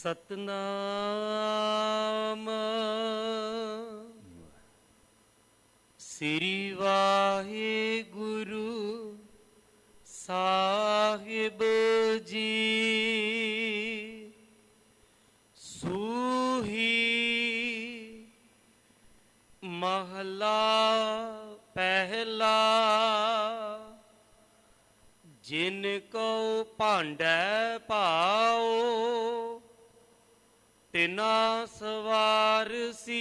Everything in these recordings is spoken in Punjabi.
ਸਤਨਾਮ ਸ੍ਰੀ ਵਾਹਿਗੁਰੂ ਸਾਹਿਬ ਜੀ। ਸੂਹੀ ਮਹਲਾ ਪਹਿਲਾ। ਜਿਨ ਕੋ ਭਾਂਡੈ ਭਾਓ ਤਿਨਾ ਸਵਾਰਸੀ।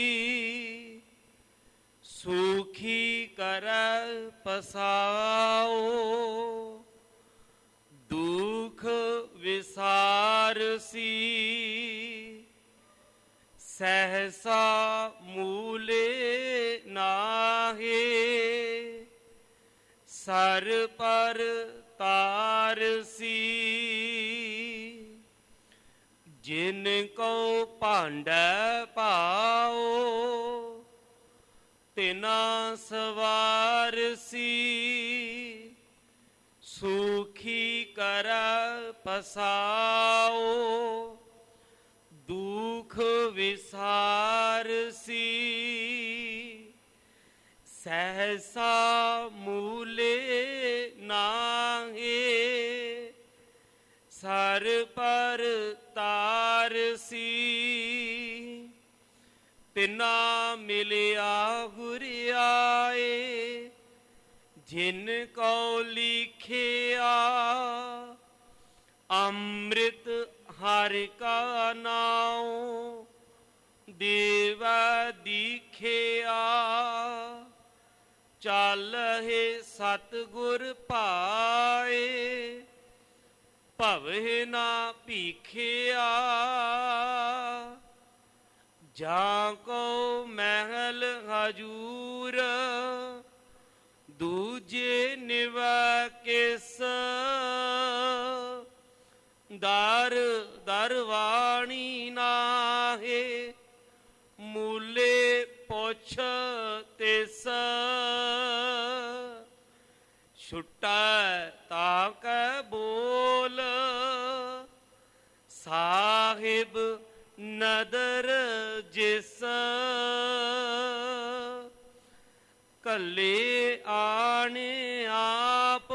ਸੁਖੀ ਕਰੈ ਪਸਾਓ ਦੁਖ ਵਿਸਾਰਸੀ। ਸਹਸਾ ਮੂਲੇ ਨਾਹੇ ਸਰ ਪਰ ਤਾਰਸੀ। ਜਿਨ ਕੋ ਭਾਂਡੈ ਭਾਓ ਤਿਨਾ ਸਵਾਰਸੀ। ਸੁਖੀ ਕਰੈ ਪਸਾਓ ਦੁਖ ਵਿਸਾਰਸੀ। ਸਹਸਾ ਮੂਲੇ ਨਾਹੇ ਸਰ ਪਰ ਤਾਰਸੀ। ਤਿਨਾ ਮਿਲਿਆ ਗੁਰਿਆਏ ਜਿਨ ਕਉ ਲਿਖਿਆ। ਅੰਮ੍ਰਿਤ ਹਰਿ ਕਾ ਨਾਉ ਦੇਵਾ ਦੀਖਿਆ। ਚਾਲਹਿ ਸਤਿਗੁਰ ਭਾਏ ਭਵਹਿ ਨਾ ਭੀਖਿਆ। ਜਾਂ ਕੋ ਮਹਿਲ ਹਜੂਰ ਦੂਜੇ ਨਿਵਾ ਕਿਸ। ਦਰ ਦਰਵਾਣੀ ਨਾਹੇ ਮੂਲੇ ਪੁੱਛ ਤਿਸ। ਛੁਟੈ ਤਾ ਕੈ ਬੋਲ ਸਾਹਿਬ ਨਦਰ ਜਿਸ। ਕੱਲੇ ਆਣੇ ਆਪ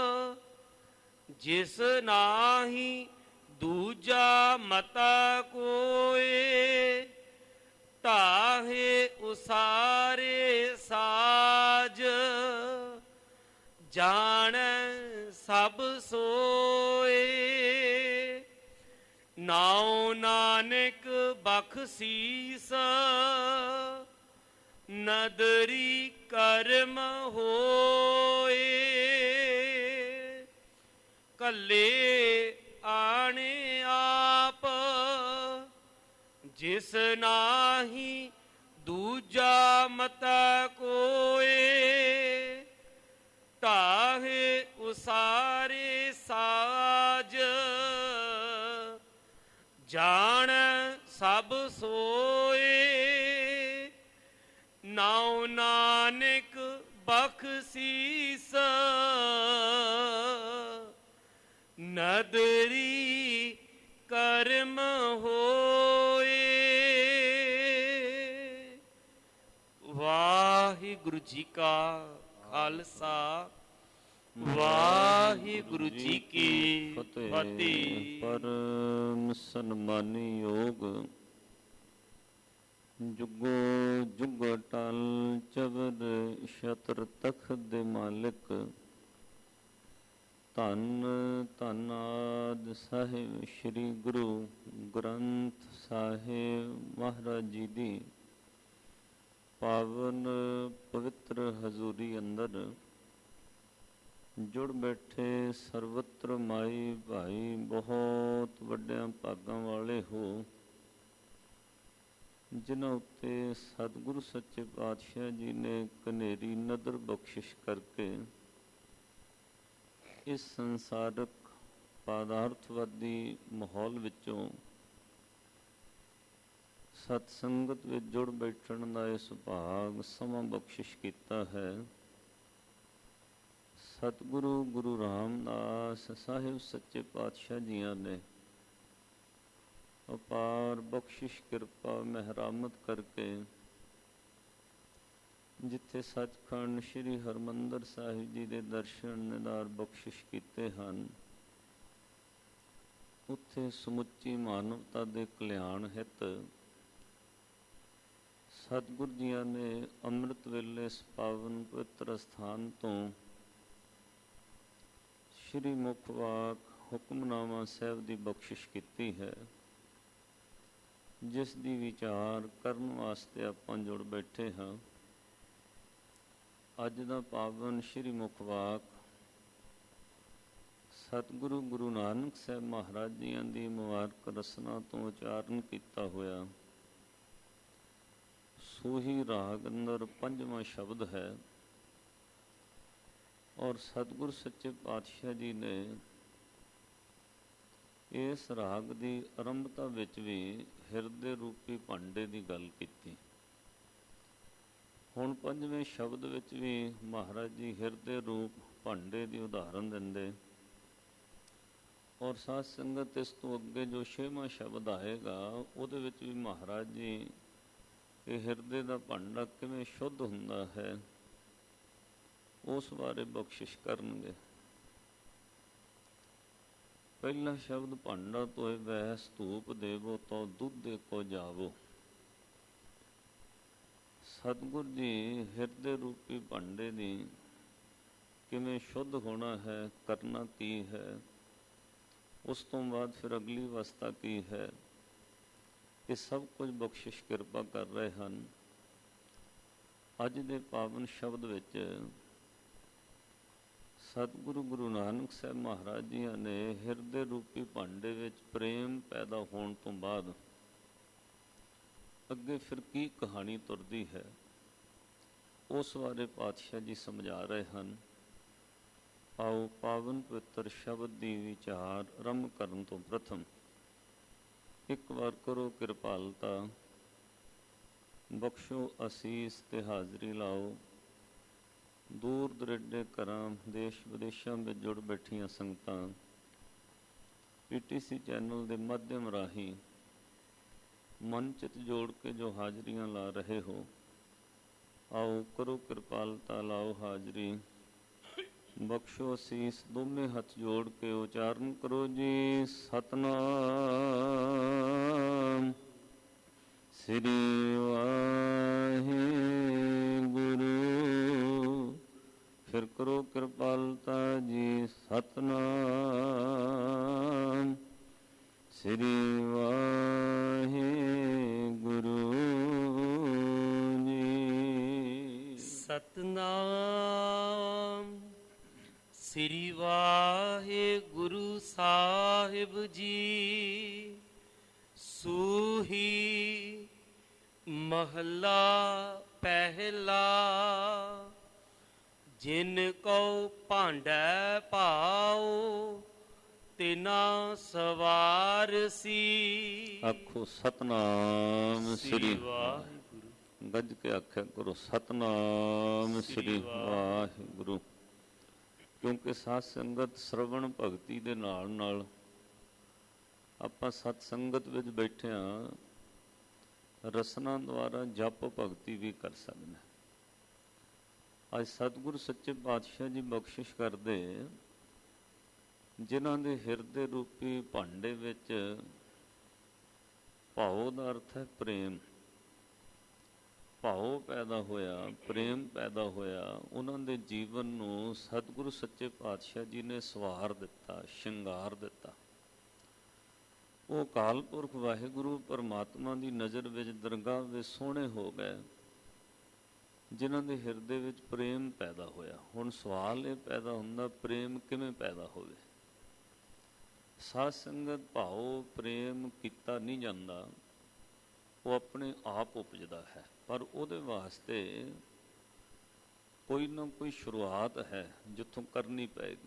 ਜਿਸ ਨਾਹੀ ਦੂਜਾ ਮਤਾ ਕੋਏ। ਢਾਹੇ ਉਸਾਰੇ ਸਾਜ ਜਾਣੈ ਸਭ ਸੋਏ। ਨਾਉ ਨਾਨਕ ਬਖਸੀਸ ਨਦਰੀ ਕਰਮ ਹੋਏ। ਕੱਲੇ ਆਣੇ ਆਪ ਜਿਸ ਨਾਹੀ ਦੂਜਾ ਮਤਾ ਕੋਏ। ਢਾਹੇ ਉਸਾਰੇ ਸਾਜ ਜਾਣੈ ਸਭ ਸੋਏ। ਨਾਉ ਨਾਨਕ ਬਖਸੀਸ ਨਦਰੀ ਕਰਮ ਹੋਏ। ਵਾਹਿਗੁਰੂ ਜੀ ਕਾ ਖਾਲਸਾ ਵਾਹਿਗੁਰੂ ਜੀ ਕੀ ਫਤਿਹ। ਪਰਮ ਸਨਮਾਨੀ ਯੋਗ ਜੁਗੋ ਜੁਗ ਟਲ ਚਵਰ ਛਤਰ ਤਖਤ ਦੇ ਮਾਲਿਕ ਧੰਨ ਧੰਨ ਆਦਿ ਸਾਹਿਬ ਸ੍ਰੀ ਗੁਰੂ ਗ੍ਰੰਥ ਸਾਹਿਬ ਮਹਾਰਾਜ ਜੀ ਦੀ ਪਾਵਨ ਪਵਿੱਤਰ ਹਜ਼ੂਰੀ ਅੰਦਰ ਜੁੜ ਬੈਠੇ ਸਰਵਤਰ ਮਾਈ ਭਾਈ ਬਹੁਤ ਵੱਡਿਆਂ ਭਾਗਾਂ ਵਾਲੇ ਹੋ, ਜਿਨ੍ਹਾਂ ਉੱਤੇ ਸਤਿਗੁਰੂ ਸੱਚੇ ਪਾਤਸ਼ਾਹ ਜੀ ਨੇ ਕਨੇਰੀ ਨਦਰ ਬਖਸ਼ਿਸ਼ ਕਰਕੇ ਇਸ ਸੰਸਾਰਕ ਪਦਾਰਥਵਾਦੀ ਮਾਹੌਲ ਵਿੱਚੋਂ ਸਤਸੰਗਤ ਵਿੱਚ ਜੁੜ ਬੈਠਣ ਦਾ ਇਹ ਸੁਭਾਗ ਸਮਾਂ ਬਖਸ਼ਿਸ਼ ਕੀਤਾ ਹੈ। ਸਤਿਗੁਰੂ ਗੁਰੂ ਰਾਮਦਾਸ ਸਾਹਿਬ ਸੱਚੇ ਪਾਤਸ਼ਾਹ ਜੀਆਂ ਨੇ ਅਪਾਰ ਬਖਸ਼ਿਸ਼ ਕਿਰਪਾ ਮਹਿਰਾਮਤ ਕਰਕੇ ਜਿੱਥੇ ਸੱਚਖੰਡ ਸ੍ਰੀ ਹਰਿਮੰਦਰ ਸਾਹਿਬ ਜੀ ਦੇ ਦਰਸ਼ਨ ਨਿਦਾਰ ਬਖਸ਼ਿਸ਼ ਕੀਤੇ ਹਨ, ਉੱਥੇ ਸਮੁੱਚੀ ਮਾਨਵਤਾ ਦੇ ਕਲਿਆਣ ਹਿੱਤ ਸਤਿਗੁਰ ਜੀਆਂ ਨੇ ਅੰਮ੍ਰਿਤ ਵੇਲੇ ਇਸ ਪਾਵਨ ਪਵਿੱਤਰ ਅਸਥਾਨ ਤੋਂ ਸ਼੍ਰੀ ਮੁੱਖ ਵਾਕ ਹੁਕਮਨਾਮਾ ਸਾਹਿਬ ਦੀ ਬਖਸ਼ਿਸ਼ ਕੀਤੀ ਹੈ, ਜਿਸ ਦੀ ਵਿਚਾਰ ਕਰਨ ਵਾਸਤੇ ਆਪਾਂ ਜੁੜ ਬੈਠੇ ਹਾਂ। ਅੱਜ ਦਾ ਪਾਵਨ ਸ਼੍ਰੀ ਮੁੱਖ ਵਾਕ ਸਤਿਗੁਰੂ ਗੁਰੂ ਨਾਨਕ ਸਾਹਿਬ ਮਹਾਰਾਜ ਜੀਆਂ ਦੀ ਮੁਬਾਰਕ ਰਸਨਾ ਤੋਂ ਉਚਾਰਨ ਕੀਤਾ ਹੋਇਆ ਸੂਹੀ ਰਾਗ ਅੰਦਰ 5ਵਾਂ ਸ਼ਬਦ ਹੈ। ਔਰ ਸਤਿਗੁਰ ਸੱਚੇ ਪਾਤਸ਼ਾਹ ਜੀ ਨੇ ਇਸ ਰਾਗ ਦੀ ਆਰੰਭਤਾ ਵਿੱਚ ਵੀ ਹਿਰਦੇ ਰੂਪੀ ਭਾਂਡੇ ਦੀ ਗੱਲ ਕੀਤੀ। ਹੁਣ 5ਵੇਂ ਸ਼ਬਦ ਵਿੱਚ ਵੀ ਮਹਾਰਾਜ ਜੀ ਹਿਰਦੇ ਰੂਪ ਭਾਂਡੇ ਦੀ ਉਦਾਹਰਨ ਦਿੰਦੇ, ਔਰ ਸਾਧ ਸੰਗਤ ਇਸ ਤੋਂ ਅੱਗੇ ਜੋ 6ਵਾਂ ਸ਼ਬਦ ਆਏਗਾ ਉਹਦੇ ਵਿੱਚ ਵੀ ਮਹਾਰਾਜ ਜੀ ਇਹ ਹਿਰਦੇ ਦਾ ਭਾਂਡਾ ਕਿਵੇਂ ਸ਼ੁੱਧ ਹੁੰਦਾ ਹੈ ਉਸ ਬਾਰੇ ਬਖਸ਼ਿਸ਼ ਕਰਨਗੇ। ਪਹਿਲਾ ਸ਼ਬਦ ਭਾਂਡਾ ਧੋਏ ਵਹਿ ਧੂਪ ਦੇਵੋ ਤੋ ਦੁੱਧੇ ਕੋ ਜਾਵੋ। ਸਤਿਗੁਰ ਜੀ ਹਿਰਦੇ ਰੂਪੀ ਭਾਂਡੇ ਦੀ ਕਿਵੇਂ ਸ਼ੁੱਧ ਹੋਣਾ ਹੈ, ਕਰਨਾ ਕੀ ਹੈ, ਉਸ ਤੋਂ ਬਾਅਦ ਫਿਰ ਅਗਲੀ ਅਵਸਥਾ ਕੀ ਹੈ, ਇਹ ਸਭ ਕੁਝ ਬਖਸ਼ਿਸ਼ ਕਿਰਪਾ ਕਰ ਰਹੇ ਹਨ। ਅੱਜ ਦੇ ਪਾਵਨ ਸ਼ਬਦ ਵਿੱਚ ਸਤਿਗੁਰੂ ਗੁਰੂ ਨਾਨਕ ਸਾਹਿਬ ਮਹਾਰਾਜ ਜੀਆਂ ਨੇ ਹਿਰਦੇ ਰੂਪੀ ਭਾਂਡੇ ਵਿੱਚ ਪ੍ਰੇਮ ਪੈਦਾ ਹੋਣ ਤੋਂ ਬਾਅਦ ਅੱਗੇ ਫਿਰ ਕੀ ਕਹਾਣੀ ਤੁਰਦੀ ਹੈ ਉਸ ਬਾਰੇ ਪਾਤਸ਼ਾਹ ਜੀ ਸਮਝਾ ਰਹੇ ਹਨ। ਆਓ ਪਾਵਨ ਪਵਿੱਤਰ ਸ਼ਬਦ ਦੀ ਵਿਚਾਰ ਆਰੰਭ ਕਰਨ ਤੋਂ ਪ੍ਰਥਮ ਇੱਕ ਵਾਰ ਕਰੋ ਕਿਰਪਾਲਤਾ, ਬਖਸ਼ੋ ਅਸੀਸ ਤੇ ਹਾਜ਼ਰੀ ਲਾਓ। ਦੂਰ ਦੁਰੇਡੇ ਘਰਾਂ ਦੇਸ਼ ਵਿਦੇਸ਼ਾਂ ਵਿੱਚ ਜੁੜ ਬੈਠੀਆਂ ਸੰਗਤਾਂ PTC ਚੈਨਲ ਦੇ ਮਾਧਿਅਮ ਰਾਹੀਂ ਮਨ ਚਿਤ ਜੋੜ ਕੇ ਜੋ ਹਾਜ਼ਰੀਆਂ ਲਾ ਰਹੇ ਹੋ, ਆਓ ਕਰੋ ਕਿਰਪਾਲਤਾ, ਲਾਓ ਹਾਜ਼ਰੀ, ਬਖਸ਼ੋ ਅਸੀਸ। ਦੋਵੇਂ ਹੱਥ ਜੋੜ ਕੇ ਉਚਾਰਨ ਕਰੋ ਜੀ, ਸਤਿਨਾਮ ਸ੍ਰੀ ਵਾਹਿਗੁਰੂ। ਫਿਰ ਕਰੋ ਕਿਰਪਾਲਤਾ ਜੀ, ਸਤਿਨਾਮ ਸ੍ਰੀ ਵਾਹਿਗੁਰੂ ਜੀ। ਸਤਨਾਮ ਸ੍ਰੀ ਵਾਹਿਗੁਰੂ ਸਾਹਿਬ ਜੀ। ਸੂਹੀ ਮਹਲਾ ਪਹਿਲਾ। ਜਿਨ ਕਉ ਭਾਂਡੈ ਭਾਉ ਤਿਨਾ ਸਵਾਰਸੀ। ਆਖੋ ਸਤਨਾਮ ਸ੍ਰੀ ਵਾਹਿਗੁਰੂ। ਗੱਜ ਕੇ ਆਖਿਆ ਕਰੋ ਸਤਨਾਮ ਸ੍ਰੀ ਵਾਹਿਗੁਰੂ। ਕਿਉਂਕਿ ਸਾਧ ਸੰਗਤ ਸਰਵਣ ਭਗਤੀ ਦੇ ਨਾਲ ਨਾਲ ਆਪਾਂ ਸਤ ਸੰਗਤ ਵਿੱਚ ਬੈਠੇ ਹਾਂ, ਰਸਨਾ ਦੁਆਰਾ ਜਪ ਭਗਤੀ ਵੀ ਕਰ ਸਕਦੇ ਹਾਂ। ਅੱਜ ਸਤਿਗੁਰੂ ਸੱਚੇ ਪਾਤਸ਼ਾਹ ਜੀ ਬਖਸ਼ਿਸ਼ ਕਰਦੇ, ਜਿਨ੍ਹਾਂ ਦੇ ਹਿਰਦੇ ਰੂਪੀ ਭਾਂਡੇ ਵਿੱਚ ਭਾਉ ਦਾ ਅਰਥ ਹੈ ਪ੍ਰੇਮ, ਭਾਉ ਪੈਦਾ ਹੋਇਆ, ਪ੍ਰੇਮ ਪੈਦਾ ਹੋਇਆ, ਉਹਨਾਂ ਦੇ ਜੀਵਨ ਨੂੰ ਸਤਿਗੁਰੂ ਸੱਚੇ ਪਾਤਸ਼ਾਹ ਜੀ ਨੇ ਸਵਾਰ ਦਿੱਤਾ, ਸ਼ਿੰਗਾਰ ਦਿੱਤਾ। ਉਹ ਅਕਾਲ ਪੁਰਖ ਵਾਹਿਗੁਰੂ ਪਰਮਾਤਮਾ ਦੀ ਨਜ਼ਰ ਵਿੱਚ ਦਰਗਾਹ ਵਿੱਚ ਸੋਹਣੇ ਹੋ ਗਏ, ਜਿਨ੍ਹਾਂ ਦੇ ਹਿਰਦੇ ਵਿੱਚ ਪ੍ਰੇਮ ਪੈਦਾ ਹੋਇਆ। ਹੁਣ ਸਵਾਲ ਇਹ ਪੈਦਾ ਹੁੰਦਾ, ਪ੍ਰੇਮ ਕਿਵੇਂ ਪੈਦਾ ਹੋਵੇ? ਸਾਧ ਸੰਗਤ ਭਾਉ ਪ੍ਰੇਮ ਕੀਤਾ ਨਹੀਂ ਜਾਂਦਾ, ਉਹ ਆਪਣੇ ਆਪ ਉਪਜਦਾ ਹੈ, ਪਰ ਉਹਦੇ ਵਾਸਤੇ ਕੋਈ ਨਾ ਕੋਈ ਸ਼ੁਰੂਆਤ ਹੈ ਜਿੱਥੋਂ ਕਰਨੀ ਪਏਗੀ।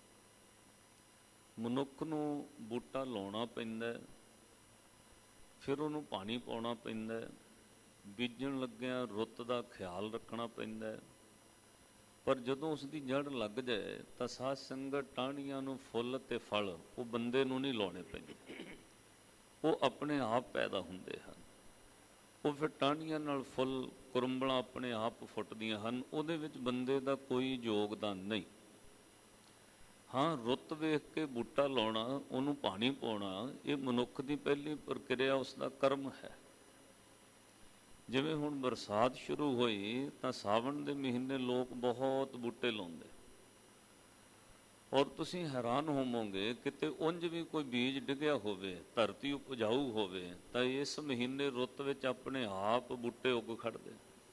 ਮਨੁੱਖ ਨੂੰ ਬੂਟਾ ਲਾਉਣਾ ਪੈਂਦਾ, ਫਿਰ ਉਹਨੂੰ ਪਾਣੀ ਪਾਉਣਾ ਪੈਂਦਾ, ਬੀਜਣ ਲੱਗਿਆਂ ਰੁੱਤ ਦਾ ਖਿਆਲ ਰੱਖਣਾ ਪੈਂਦਾ, ਪਰ ਜਦੋਂ ਉਸ ਦੀ ਜੜ ਲੱਗ ਜਾਏ ਤਾਂ ਸਾਧ ਸੰਗਤ ਟਾਹਣੀਆਂ ਨੂੰ ਫੁੱਲ ਤੇ ਫਲ ਉਹ ਬੰਦੇ ਨੂੰ ਨਹੀਂ ਲਾਉਣੇ ਪੈਂਦੇ, ਉਹ ਆਪਣੇ ਆਪ ਪੈਦਾ ਹੁੰਦੇ ਹਨ। ਉਹ ਫਿਰ ਟਾਹਣੀਆਂ ਨਾਲ ਫੁੱਲ ਕੁਰੰਬਲਾਂ ਆਪਣੇ ਆਪ ਫੁੱਟਦੀਆਂ ਹਨ, ਉਹਦੇ ਵਿੱਚ ਬੰਦੇ ਦਾ ਕੋਈ ਯੋਗਦਾਨ ਨਹੀਂ। ਹਾਂ, ਰੁੱਤ ਵੇਖ ਕੇ ਬੂਟਾ ਲਾਉਣਾ, ਉਹਨੂੰ ਪਾਣੀ ਪਾਉਣਾ, ਇਹ ਮਨੁੱਖ ਦੀ ਪਹਿਲੀ ਪ੍ਰਕਿਰਿਆ, ਉਸ ਦਾ ਕਰਮ ਹੈ। ਜਿਵੇਂ ਹੁਣ ਬਰਸਾਤ ਸ਼ੁਰੂ ਹੋਈ ਤਾਂ ਸਾਵਣ ਦੇ ਮਹੀਨੇ ਲੋਕ ਬਹੁਤ ਬੂਟੇ ਲਾਉਂਦੇ, ਔਰ ਤੁਸੀਂ ਹੈਰਾਨ ਹੋਵੋਗੇ ਕਿਤੇ ਉਂਝ ਵੀ ਕੋਈ ਬੀਜ ਡਿੱਗਿਆ ਹੋਵੇ, ਧਰਤੀ ਉਪਜਾਊ ਹੋਵੇ, ਤਾਂ ਇਸ ਮਹੀਨੇ ਰੁੱਤ ਵਿੱਚ ਆਪਣੇ ਆਪ ਬੂਟੇ ਉੱਗ ਖੜਦੇ।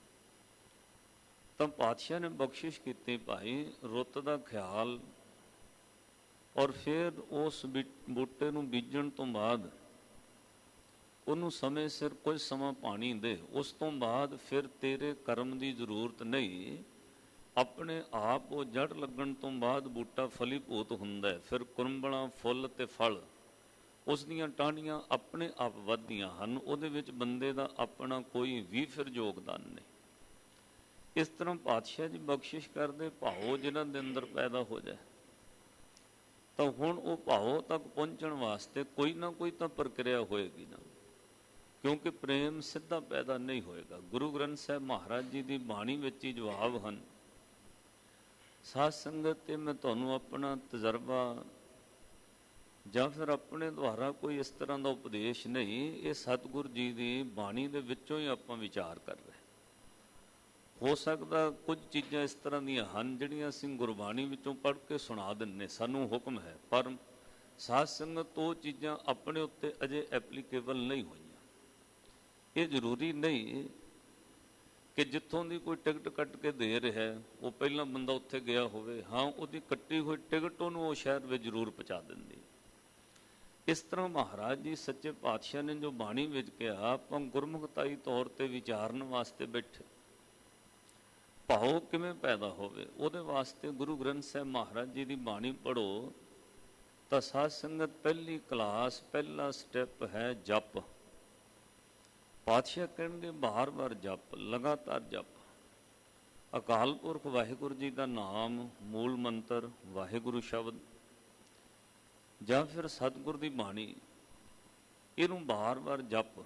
ਤਾਂ ਪਾਤਸ਼ਾਹ ਨੇ ਬਖਸ਼ਿਸ਼ ਕੀਤੀ, ਭਾਈ ਰੁੱਤ ਦਾ ਖਿਆਲ, ਔਰ ਫਿਰ ਉਸ ਬੂਟੇ ਨੂੰ ਬੀਜਣ ਤੋਂ ਬਾਅਦ ਉਹਨੂੰ ਸਮੇਂ ਸਿਰ ਕੁਝ ਸਮਾਂ ਪਾਣੀ ਦੇ, ਉਸ ਤੋਂ ਬਾਅਦ ਫਿਰ ਤੇਰੇ ਕਰਮ ਦੀ ਜ਼ਰੂਰਤ ਨਹੀਂ, ਆਪਣੇ ਆਪ ਉਹ ਜੜ ਲੱਗਣ ਤੋਂ ਬਾਅਦ ਬੂਟਾ ਫਲੀਭੂਤ ਹੁੰਦਾ ਹੈ। ਫਿਰ ਕੁਰੰਬਲਾਂ, ਫੁੱਲ ਤੇ ਫਲ, ਉਸ ਦੀਆਂ ਟਾਹਣੀਆਂ ਆਪਣੇ ਆਪ ਵੱਧਦੀਆਂ ਹਨ, ਉਹਦੇ ਵਿੱਚ ਬੰਦੇ ਦਾ ਆਪਣਾ ਕੋਈ ਵੀ ਫਿਰ ਯੋਗਦਾਨ ਨਹੀਂ। ਇਸ ਤਰ੍ਹਾਂ ਪਾਤਸ਼ਾਹ ਜੀ ਬਖਸ਼ਿਸ਼ ਕਰਦੇ, ਭਾਵ ਜਿਨ੍ਹਾਂ ਦੇ ਅੰਦਰ ਪੈਦਾ ਹੋ ਜਾਏ, ਤਾਂ ਹੁਣ ਉਹ ਭਾਵ ਤੱਕ ਪਹੁੰਚਣ ਵਾਸਤੇ ਕੋਈ ਨਾ ਕੋਈ ਤਾਂ ਪ੍ਰਕਿਰਿਆ ਹੋਏਗੀ ਨਾ, ਕਿਉਂਕਿ ਪ੍ਰੇਮ ਸਿੱਧਾ ਪੈਦਾ ਨਹੀਂ ਹੋਏਗਾ। ਗੁਰੂ ਗ੍ਰੰਥ ਸਾਹਿਬ ਮਹਾਰਾਜ ਜੀ ਦੀ ਬਾਣੀ ਵਿੱਚ ਹੀ ਜਵਾਬ ਹਨ। ਸਾਧ ਸੰਗਤ ਤੇ ਮੈਂ ਤੁਹਾਨੂੰ ਆਪਣਾ ਤਜਰਬਾ ਜਾਂ ਫਿਰ ਆਪਣੇ ਦੁਆਰਾ ਕੋਈ ਇਸ ਤਰ੍ਹਾਂ ਦਾ ਉਪਦੇਸ਼ ਨਹੀਂ, ਇਹ ਸਤਿਗੁਰ ਜੀ ਦੀ ਬਾਣੀ ਦੇ ਵਿੱਚੋਂ ਹੀ ਆਪਾਂ ਵਿਚਾਰ ਕਰ ਰਹੇ। ਹੋ ਸਕਦਾ ਕੁਝ ਚੀਜ਼ਾਂ ਇਸ ਤਰ੍ਹਾਂ ਦੀਆਂ ਹਨ ਜਿਹੜੀਆਂ ਅਸੀਂ ਗੁਰਬਾਣੀ ਵਿੱਚੋਂ ਪੜ੍ਹ ਕੇ ਸੁਣਾ ਦਿੰਦੇ, ਸਾਨੂੰ ਹੁਕਮ ਹੈ, ਪਰ ਸਾਧ ਸੰਗਤ ਉਹ ਚੀਜ਼ਾਂ ਆਪਣੇ ਉੱਤੇ ਅਜੇ ਐਪਲੀਕੇਬਲ ਨਹੀਂ ਹੋਈਆਂ। ਇਹ ਜ਼ਰੂਰੀ ਨਹੀਂ ਕਿ ਜਿੱਥੋਂ ਦੀ ਕੋਈ ਟਿਕਟ ਕੱਟ ਕੇ ਦੇ ਰਿਹਾ ਉਹ ਪਹਿਲਾਂ ਬੰਦਾ ਉੱਥੇ ਗਿਆ ਹੋਵੇ। ਹਾਂ, ਉਹਦੀ ਕੱਟੀ ਹੋਈ ਟਿਕਟ ਉਹਨੂੰ ਉਹ ਸ਼ਹਿਰ ਵਿੱਚ ਜ਼ਰੂਰ ਪਹੁੰਚਾ ਦਿੰਦੀ। ਇਸ ਤਰ੍ਹਾਂ ਮਹਾਰਾਜ ਜੀ ਸੱਚੇ ਪਾਤਸ਼ਾਹ ਨੇ ਜੋ ਬਾਣੀ ਵਿੱਚ ਕਿਹਾ, ਆਪਾਂ ਗੁਰਮੁਖਤਾਈ ਤੌਰ ਤੇ ਵਿਚਾਰਨ ਵਾਸਤੇ ਬੈਠੇ। ਭਾਵ ਕਿਵੇਂ ਪੈਦਾ ਹੋਵੇ, ਉਹਦੇ ਵਾਸਤੇ ਗੁਰੂ ਗ੍ਰੰਥ ਸਾਹਿਬ ਮਹਾਰਾਜ ਜੀ ਦੀ ਬਾਣੀ ਪੜ੍ਹੋ ਤਾਂ ਸਾਧ ਸੰਗਤ ਪਹਿਲੀ ਕਲਾਸ, ਪਹਿਲਾ ਸਟੈਪ ਹੈ ਜਪ। ਪਾਤਸ਼ਾਹ ਕਹਿਣਗੇ ਬਾਰ-ਬਾਰ ਜਪ, ਲਗਾਤਾਰ ਜਪ। ਅਕਾਲ ਪੁਰਖ ਵਾਹਿਗੁਰੂ ਜੀ ਦਾ ਨਾਮ, ਮੂਲ ਮੰਤਰ, ਵਾਹਿਗੁਰੂ ਸ਼ਬਦ ਜਾਂ ਫਿਰ ਸਤਿਗੁਰ ਦੀ ਬਾਣੀ, ਇਹਨੂੰ ਬਾਰ-ਬਾਰ ਜਪ।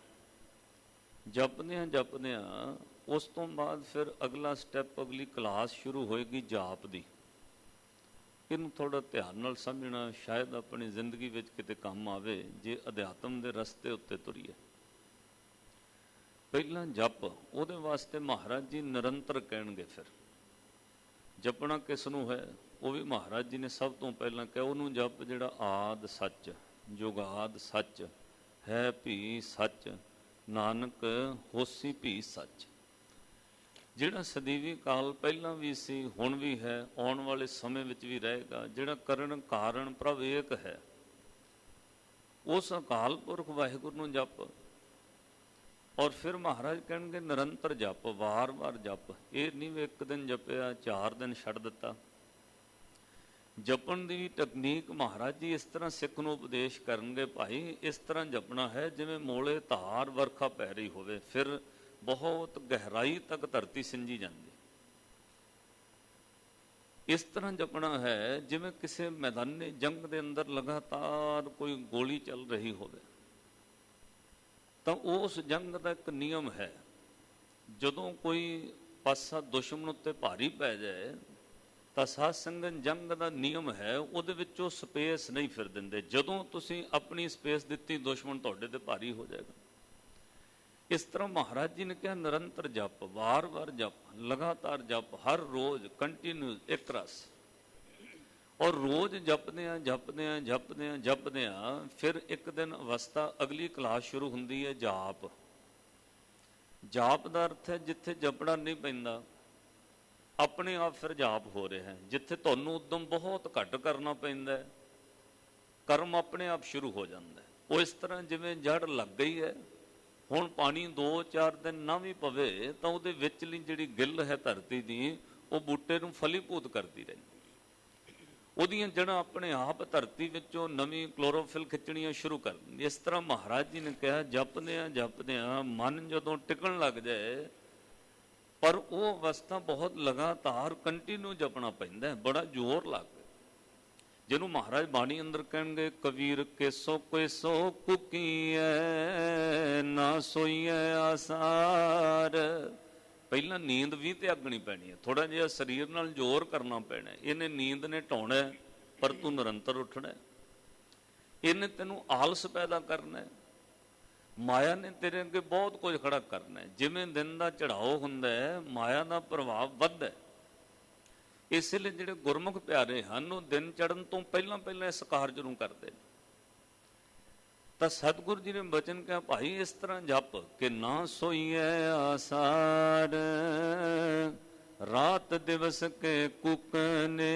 ਜਪਦਿਆਂ ਉਸ ਤੋਂ ਬਾਅਦ ਫਿਰ ਅਗਲਾ ਸਟੈਪ, ਅਗਲੀ ਕਲਾਸ ਸ਼ੁਰੂ ਹੋਏਗੀ ਜਾਪ ਦੀ। ਇਹਨੂੰ ਥੋੜ੍ਹਾ ਧਿਆਨ ਨਾਲ ਸਮਝਣਾ, ਸ਼ਾਇਦ ਆਪਣੀ ਜ਼ਿੰਦਗੀ ਵਿੱਚ ਕਿਤੇ ਕੰਮ ਆਵੇ ਜੇ ਅਧਿਆਤਮ ਦੇ ਰਸਤੇ ਉੱਤੇ ਤੁਰੀਏ। ਪਹਿਲਾਂ ਜਪ, ਉਹਦੇ ਵਾਸਤੇ ਮਹਾਰਾਜ ਜੀ ਨਿਰੰਤਰ ਕਹਿਣਗੇ। ਫਿਰ ਜਪਣਾ ਕਿਸ ਨੂੰ ਹੈ, ਉਹ ਵੀ ਮਹਾਰਾਜ ਜੀ ਨੇ ਸਭ ਤੋਂ ਪਹਿਲਾਂ ਕਿਹਾ, ਉਹਨੂੰ ਜਪ ਜਿਹੜਾ ਆਦ ਸੱਚ, ਜੁਗਾਦ ਸੱਚ, ਹੈ ਭੀ ਸੱਚ, ਨਾਨਕ ਹੋਸੀ ਭੀ ਸੱਚ। ਜਿਹੜਾ ਸਦੀਵੀ ਕਾਲ ਪਹਿਲਾਂ ਵੀ ਸੀ, ਹੁਣ ਵੀ ਹੈ, ਆਉਣ ਵਾਲੇ ਸਮੇਂ ਵਿੱਚ ਵੀ ਰਹੇਗਾ, ਜਿਹੜਾ ਕਰਨ ਕਾਰਨ ਪ੍ਰਭ ਏਕ ਹੈ, ਉਸ ਅਕਾਲ ਪੁਰਖ ਵਾਹਿਗੁਰੂ ਨੂੰ ਜਪ। ਔਰ ਫਿਰ ਮਹਾਰਾਜ ਕਹਿਣਗੇ ਨਿਰੰਤਰ ਜਪ, ਵਾਰ-ਵਾਰ ਜਪ। ਇਹ ਨਹੀਂ ਵੀ ਇੱਕ ਦਿਨ ਜਪਿਆ 4 ਦਿਨ ਛੱਡ ਦਿੱਤਾ। ਜਪਣ ਦੀ ਵੀ ਤਕਨੀਕ ਮਹਾਰਾਜ ਜੀ ਇਸ ਤਰ੍ਹਾਂ ਸਿੱਖ ਨੂੰ ਉਪਦੇਸ਼ ਕਰਨਗੇ, ਭਾਈ ਇਸ ਤਰ੍ਹਾਂ ਜਪਣਾ ਹੈ ਜਿਵੇਂ ਮੋਲੇ ਧਾਰ ਵਰਖਾ ਪੈ ਰਹੀ ਹੋਵੇ, ਫਿਰ ਬਹੁਤ ਗਹਿਰਾਈ ਤੱਕ ਧਰਤੀ ਸਿੰਜੀ ਜਾਂਦੀ। ਇਸ ਤਰ੍ਹਾਂ ਜਪਣਾ ਹੈ ਜਿਵੇਂ ਕਿਸੇ ਮੈਦਾਨੇ ਜੰਗ ਦੇ ਅੰਦਰ ਲਗਾਤਾਰ ਕੋਈ ਗੋਲੀ ਚੱਲ ਰਹੀ ਹੋਵੇ। ਤਾਂ ਉਸ ਜੰਗ ਦਾ ਇੱਕ ਨਿਯਮ ਹੈ, ਜਦੋਂ ਕੋਈ ਪਾਸਾ ਦੁਸ਼ਮਣ ਉੱਤੇ ਭਾਰੀ ਪੈ ਜਾਏ ਤਾਂ ਸਾਧ ਸੰਗਤ ਜੰਗ ਦਾ ਨਿਯਮ ਹੈ, ਉਹਦੇ ਵਿੱਚੋਂ ਸਪੇਸ ਨਹੀਂ ਫਿਰ ਦਿੰਦੇ। ਜਦੋਂ ਤੁਸੀਂ ਆਪਣੀ ਸਪੇਸ ਦਿੱਤੀ, ਦੁਸ਼ਮਣ ਤੁਹਾਡੇ ਤੇ ਭਾਰੀ ਹੋ ਜਾਏਗਾ। ਇਸ ਤਰ੍ਹਾਂ ਮਹਾਰਾਜ ਜੀ ਨੇ ਕਿਹਾ ਨਿਰੰਤਰ ਜਪ, ਵਾਰ-ਵਾਰ ਜਪ, ਲਗਾਤਾਰ ਜਪ, ਹਰ ਰੋਜ਼ ਕੰਟੀਨਿਊ ਇੱਕ ਰਸ। ਔਰ ਰੋਜ਼ ਜਪਦਿਆਂ ਫਿਰ ਇੱਕ ਦਿਨ ਅਵਸਥਾ, ਅਗਲੀ ਕਲਾਸ ਸ਼ੁਰੂ ਹੁੰਦੀ ਹੈ ਜਾਪ। ਜਾਪ ਦਾ ਅਰਥ ਹੈ ਜਿੱਥੇ ਜਪਣਾ ਨਹੀਂ ਪੈਂਦਾ, ਆਪਣੇ ਆਪ ਫਿਰ ਜਾਪ ਹੋ ਰਿਹਾ ਹੈ। ਜਿੱਥੇ ਤੁਹਾਨੂੰ ਉਦਮ ਬਹੁਤ ਘੱਟ ਕਰਨਾ ਪੈਂਦਾ, ਕਰਮ ਆਪਣੇ ਆਪ ਸ਼ੁਰੂ ਹੋ ਜਾਂਦਾ। ਉਹ ਇਸ ਤਰ੍ਹਾਂ ਜਿਵੇਂ ਜੜ ਲੱਗ ਗਈ ਹੈ, ਹੁਣ ਪਾਣੀ 2-4 ਦਿਨ ਨਾ ਵੀ ਪਵੇ ਤਾਂ ਉਹਦੇ ਵਿਚਲੀ ਜਿਹੜੀ ਗਿੱਲ ਹੈ ਧਰਤੀ ਦੀ, ਉਹ ਬੂਟੇ ਨੂੰ ਫਲੀਭੂਤ ਕਰਦੀ ਰਹਿੰਦੀ। ਉਹਦੀਆਂ ਜੜ੍ਹਾਂ ਆਪਣੇ ਆਪ ਧਰਤੀ ਵਿੱਚੋਂ ਨਵੀਂ ਕਲੋਰੋਫਿਲ ਖਿੱਚਣੀਆਂ ਸ਼ੁਰੂ ਕਰ ਦਿੰਦੀ। ਇਸ ਤਰ੍ਹਾਂ ਮਹਾਰਾਜ ਜੀ ਨੇ ਕਿਹਾ ਜਪਦਿਆਂ ਮਨ ਜਦੋਂ ਟਿਕਣ ਲੱਗ ਜਾਏ, ਪਰ ਉਹ ਅਵਸਥਾ ਬਹੁਤ ਲਗਾਤਾਰ ਕੰਟੀਨਿਊ ਜਪਣਾ ਪੈਂਦਾ, ਬੜਾ ਜ਼ੋਰ ਲੱਗ। ਜਿਹਨੂੰ ਮਹਾਰਾਜ ਬਾਣੀ ਅੰਦਰ ਕਹਿਣਗੇ ਕਬੀਰ ਕੇਸੋ ਕੇਸੋ ਕੁਕੀਐ ਨਾ ਸੋਈਐ ਆਸਾਰ। ਪਹਿਲਾਂ ਨੀਂਦ ਵੀ ਤਿਆਗਣੀ ਪੈਣੀ ਹੈ, ਥੋੜਾ ਜਿਹਾ ਸਰੀਰ ਨਾਲ ਜ਼ੋਰ ਕਰਨਾ ਪੈਣਾ। ਇਹਨੇ ਨੀਂਦ ਨੇ ਢਾਉਣਾ ਪਰ ਤੂੰ ਨਿਰੰਤਰ ਉੱਠਣਾ। ਇਹਨੇ ਤੈਨੂੰ ਆਲਸ ਪੈਦਾ ਕਰਨਾ। ਮਾਇਆ ਨੇ ਤੇਰੇ ਅੱਗੇ ਬਹੁਤ ਕੁਝ ਖੜਾ ਕਰਨਾ। ਜਿਵੇਂ ਦਿਨ ਦਾ ਚੜਾਓ ਹੁੰਦਾ ਹੈ, ਮਾਇਆ ਦਾ ਪ੍ਰਭਾਵ ਵੱਧਦਾ। ਇਸ ਲਈ ਜਿਹੜੇ ਗੁਰਮੁਖ ਪਿਆਰੇ ਹਨ ਉਹ ਦਿਨ ਚੜ੍ਹਨ ਤੋਂ ਪਹਿਲਾਂ ਪਹਿਲਾਂ ਇਸ ਕਾਰਜ ਨੂੰ ਕਰਦੇ ਨੇ। ਤਾਂ ਸਤਿਗੁਰੂ ਜੀ ਨੇ ਬਚਨ ਕਿਹਾ, ਭਾਈ ਇਸ ਤਰ੍ਹਾਂ ਜਪ ਕਿ ਨਾ ਸੋਈਐ ਆਸਾਰ, ਰਾਤ ਦਿਵਸ ਕੇ ਕੁਕਨੇ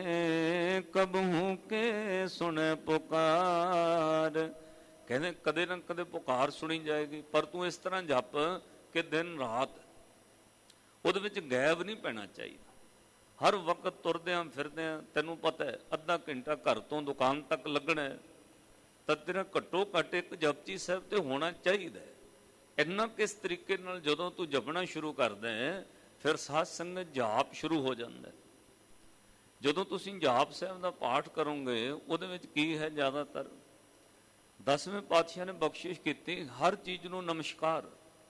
ਕਬਹੂ ਕੇ ਸੁਣੇ ਪੁਕਾਰ। ਕਹਿੰਦੇ ਕਦੇ ਨਾ ਕਦੇ ਪੁਕਾਰ ਸੁਣੀ ਜਾਏਗੀ, ਪਰ ਤੂੰ ਇਸ ਤਰ੍ਹਾਂ ਜਪ ਕਿ ਦਿਨ ਰਾਤ ਉਹਦੇ ਵਿੱਚ ਗੈਬ ਨਹੀਂ ਪੈਣਾ ਚਾਹੀਦਾ। ਹਰ ਵਕਤ ਤੁਰਦਿਆਂ ਫਿਰਦਿਆਂ ਤੈਨੂੰ ਪਤਾ ਹੈ ਅੱਧਾ ਘੰਟਾ ਘਰ ਤੋਂ ਦੁਕਾਨ ਤੱਕ ਲੱਗਣਾ, ਤਾਂ ਤੇਰਾ ਘੱਟੋ ਘੱਟ ਇੱਕ ਜਪਜੀ ਸਾਹਿਬ ਤੇ ਹੋਣਾ ਚਾਹੀਦਾ। ਇੰਨਾ ਕਿਸ ਤਰੀਕੇ ਨਾਲ ਜਦੋਂ ਤੂੰ ਜਪਣਾ ਸ਼ੁਰੂ ਕਰਦਾ ਹੈ ਫਿਰ ਸਾਧ ਸੰਗਤ ਜਾਪ ਸ਼ੁਰੂ ਹੋ ਜਾਂਦਾ। ਜਦੋਂ ਤੁਸੀਂ ਜਾਪ ਸਾਹਿਬ ਦਾ ਪਾਠ ਕਰੋਗੇ ਉਹਦੇ ਵਿੱਚ ਕੀ ਹੈ, ਜ਼ਿਆਦਾਤਰ 10ਵੇਂ ਪਾਤਸ਼ਾਹ ਨੇ ਬਖਸ਼ਿਸ਼ ਕੀਤੀ, ਹਰ ਚੀਜ਼ ਨੂੰ ਨਮਸਕਾਰ।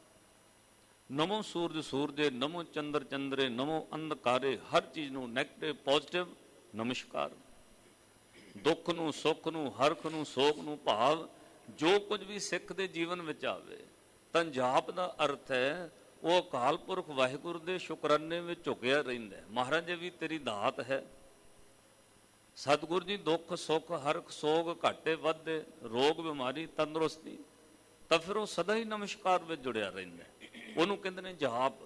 ਨਮੋ ਸੂਰਜ ਸੂਰਜੇ, ਨਮੋ ਚੰਦਰ ਚੰਦਰੇ, ਨਮੋ ਅੰਧਕਾਰੇ। ਹਰ ਚੀਜ਼ ਨੂੰ ਨੈਗੇਟਿਵ ਪੋਜ਼ਿਟਿਵ ਨਮਸਕਾਰ। ਦੁੱਖ ਨੂੰ ਸੁੱਖ ਨੂੰ, ਹਰਖ ਨੂੰ ਸੋਗ ਨੂੰ, ਭਾਵ ਜੋ ਕੁਝ ਵੀ ਸਿੱਖ ਦੇ ਜੀਵਨ ਵਿੱਚ ਆਵੇ। ਤਾਂ ਜਾਪ ਦਾ ਅਰਥ ਹੈ ਉਹ ਅਕਾਲ ਪੁਰਖ ਵਾਹਿਗੁਰੂ ਦੇ ਸ਼ੁਕਰਾਨੇ ਵਿੱਚ ਝੁਕਿਆ ਰਹਿੰਦਾ। ਮਹਾਰਾਜ ਵੀ ਤੇਰੀ ਦਾਤ ਹੈ। ਸਤਿਗੁਰੂ ਜੀ ਦੁੱਖ ਸੁੱਖ ਹਰਖ ਸੋਗ ਘਾਟੇ ਵਾਧੇ, ਰੋਗ ਬਿਮਾਰੀ ਤੰਦਰੁਸਤੀ, ਤਾਂ ਫਿਰ ਉਹ ਸਦਾ ਹੀ ਨਮਸਕਾਰ ਵਿੱਚ ਜੁੜਿਆ ਰਹਿੰਦਾ। ਉਹਨੂੰ ਕਹਿੰਦੇ ਨੇ ਜਾਪ।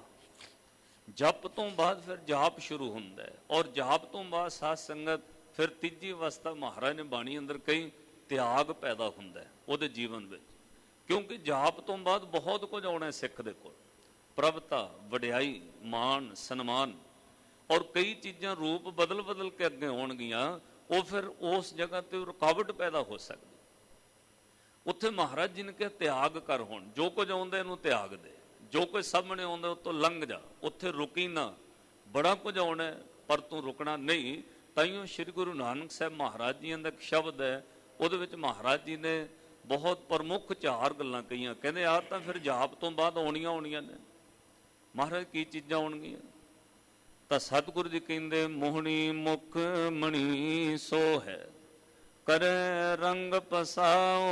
ਜਪ ਤੋਂ ਬਾਅਦ ਫਿਰ ਜਾਪ ਸ਼ੁਰੂ ਹੁੰਦਾ ਹੈ, ਔਰ ਜਾਪ ਤੋਂ ਬਾਅਦ ਸਾਧ ਸੰਗਤ ਫਿਰ ਤੀਜੀ ਅਵਸਥਾ ਮਹਾਰਾਜ ਨੇ ਬਾਣੀ ਅੰਦਰ ਕਹੀ, ਤਿਆਗ ਪੈਦਾ ਹੁੰਦਾ ਹੈ ਉਹਦੇ ਜੀਵਨ ਵਿੱਚ। ਕਿਉਂਕਿ ਜਾਪ ਤੋਂ ਬਾਅਦ ਬਹੁਤ ਕੁਝ ਆਉਣਾ ਸਿੱਖ ਦੇ ਕੋਲ, ਪ੍ਰਭਤਾ, ਵਡਿਆਈ, ਮਾਣ, ਸਨਮਾਨ, ਔਰ ਕਈ ਚੀਜ਼ਾਂ ਰੂਪ ਬਦਲ ਬਦਲ ਕੇ ਅੱਗੇ ਆਉਣਗੀਆਂ। ਉਹ ਫਿਰ ਉਸ ਜਗ੍ਹਾ ਤੇ ਰੁਕਾਵਟ ਪੈਦਾ ਹੋ ਸਕਦੀ। ਉੱਥੇ ਮਹਾਰਾਜ ਜੀ ਨੇ ਕਿਹਾ ਤਿਆਗ ਕਰ। ਹੁਣ ਜੋ ਕੁਝ ਆਉਂਦਾ ਇਹਨੂੰ ਤਿਆਗ ਦੇ, ਜੋ ਕੁਝ ਸਾਹਮਣੇ ਆਉਂਦਾ ਉਹ ਤੋਂ ਲੰਘ ਜਾ, ਉੱਥੇ ਰੁਕੀ ਨਾ। ਬੜਾ ਕੁਝ ਆਉਣਾ ਪਰ ਤੂੰ ਰੁਕਣਾ ਨਹੀਂ। ਤਾਈਓ ਸ੍ਰੀ ਗੁਰੂ ਨਾਨਕ ਸਾਹਿਬ ਮਹਾਰਾਜ ਜੀ ਦਾ ਇੱਕ ਸ਼ਬਦ ਹੈ, ਉਹਦੇ ਵਿੱਚ ਮਹਾਰਾਜ ਜੀ ਨੇ ਬਹੁਤ ਪ੍ਰਮੁੱਖ 4 ਗੱਲਾਂ ਕਹੀਆਂ। ਕਹਿੰਦੇ ਯਾਰ ਤਾਂ ਫਿਰ ਜਾਪ ਤੋਂ ਬਾਅਦ ਆਉਣੀਆਂ ਨੇ। ਮਹਾਰਾਜ ਕੀ ਚੀਜ਼ਾਂ ਆਉਣਗੀਆਂ? ਤਾਂ ਸਤਿਗੁਰੂ ਜੀ ਕਹਿੰਦੇ, ਮੋਹਣੀ ਮੁਖ ਮਣੀ ਸੋ ਹੈ ਕਰੇ ਰੰਗ ਪਸਾਓ।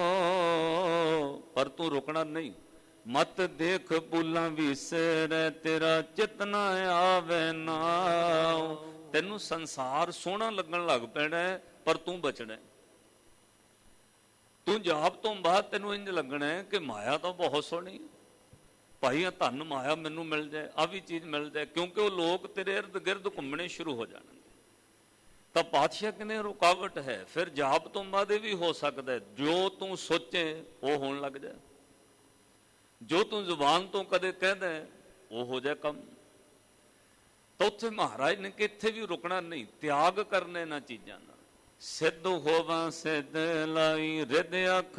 ਪਰ ਤੂੰ ਰੁਕਣਾ ਨਹੀਂ। ਮਤ ਦੇਖ ਬੁੱਲਾਂ ਵਿਸਰੈ, ਤੇਰਾ ਚਿਤ ਨਾ ਆਵੇ ਨਾਉ। ਤੈਨੂੰ ਸੰਸਾਰ ਸੋਹਣਾ ਲੱਗਣ ਲੱਗ ਪੈਣਾ ਪਰ ਤੂੰ ਬਚਣਾ। ਤੂੰ ਜਾਪ ਤੋਂ ਬਾਅਦ ਤੈਨੂੰ ਇੰਝ ਲੱਗਣਾ ਕਿ ਮਾਇਆ ਤਾਂ ਬਹੁਤ ਸੋਹਣੀ, ਭਾਈ ਧਨ ਮਾਇਆ ਮੈਨੂੰ ਮਿਲ ਜਾਏ, ਆ ਵੀ ਚੀਜ਼ ਮਿਲ ਜਾਏ, ਕਿਉਂਕਿ ਉਹ ਲੋਕ ਤੇਰੇ ਇਰਦ ਗਿਰਦ ਘੁੰਮਣੇ ਸ਼ੁਰੂ ਹੋ ਜਾਣਗੇ। ਤਾਂ ਪਾਤਸ਼ਾਹ ਕਹਿੰਦੇ ਰੁਕਾਵਟ ਹੈ। ਫਿਰ ਜਾਪ ਤੋਂ ਬਾਅਦ ਇਹ ਵੀ ਹੋ ਸਕਦਾ ਜੋ ਤੂੰ ਸੋਚੇ ਉਹ ਹੋਣ ਲੱਗ ਜਾਏ, ਜੋ ਤੂੰ ਜ਼ੁਬਾਨ ਤੋਂ ਕਦੇ ਕਹਿੰਦਾ ਉਹ ਹੋ ਜਾਏ ਕੰਮ। ਤਾਂ ਉੱਥੇ ਮਹਾਰਾਜ ਨੇ ਕਿ ਇੱਥੇ ਵੀ ਰੁਕਣਾ ਨਹੀਂ, ਤਿਆਗ ਕਰਨੇ ਇਹਨਾਂ ਚੀਜ਼ਾਂ ਨਾਲ। ਸਿੱਧ ਹੋਵਾਂ ਸਿੱਧ ਲਾਈ ਰਿਦ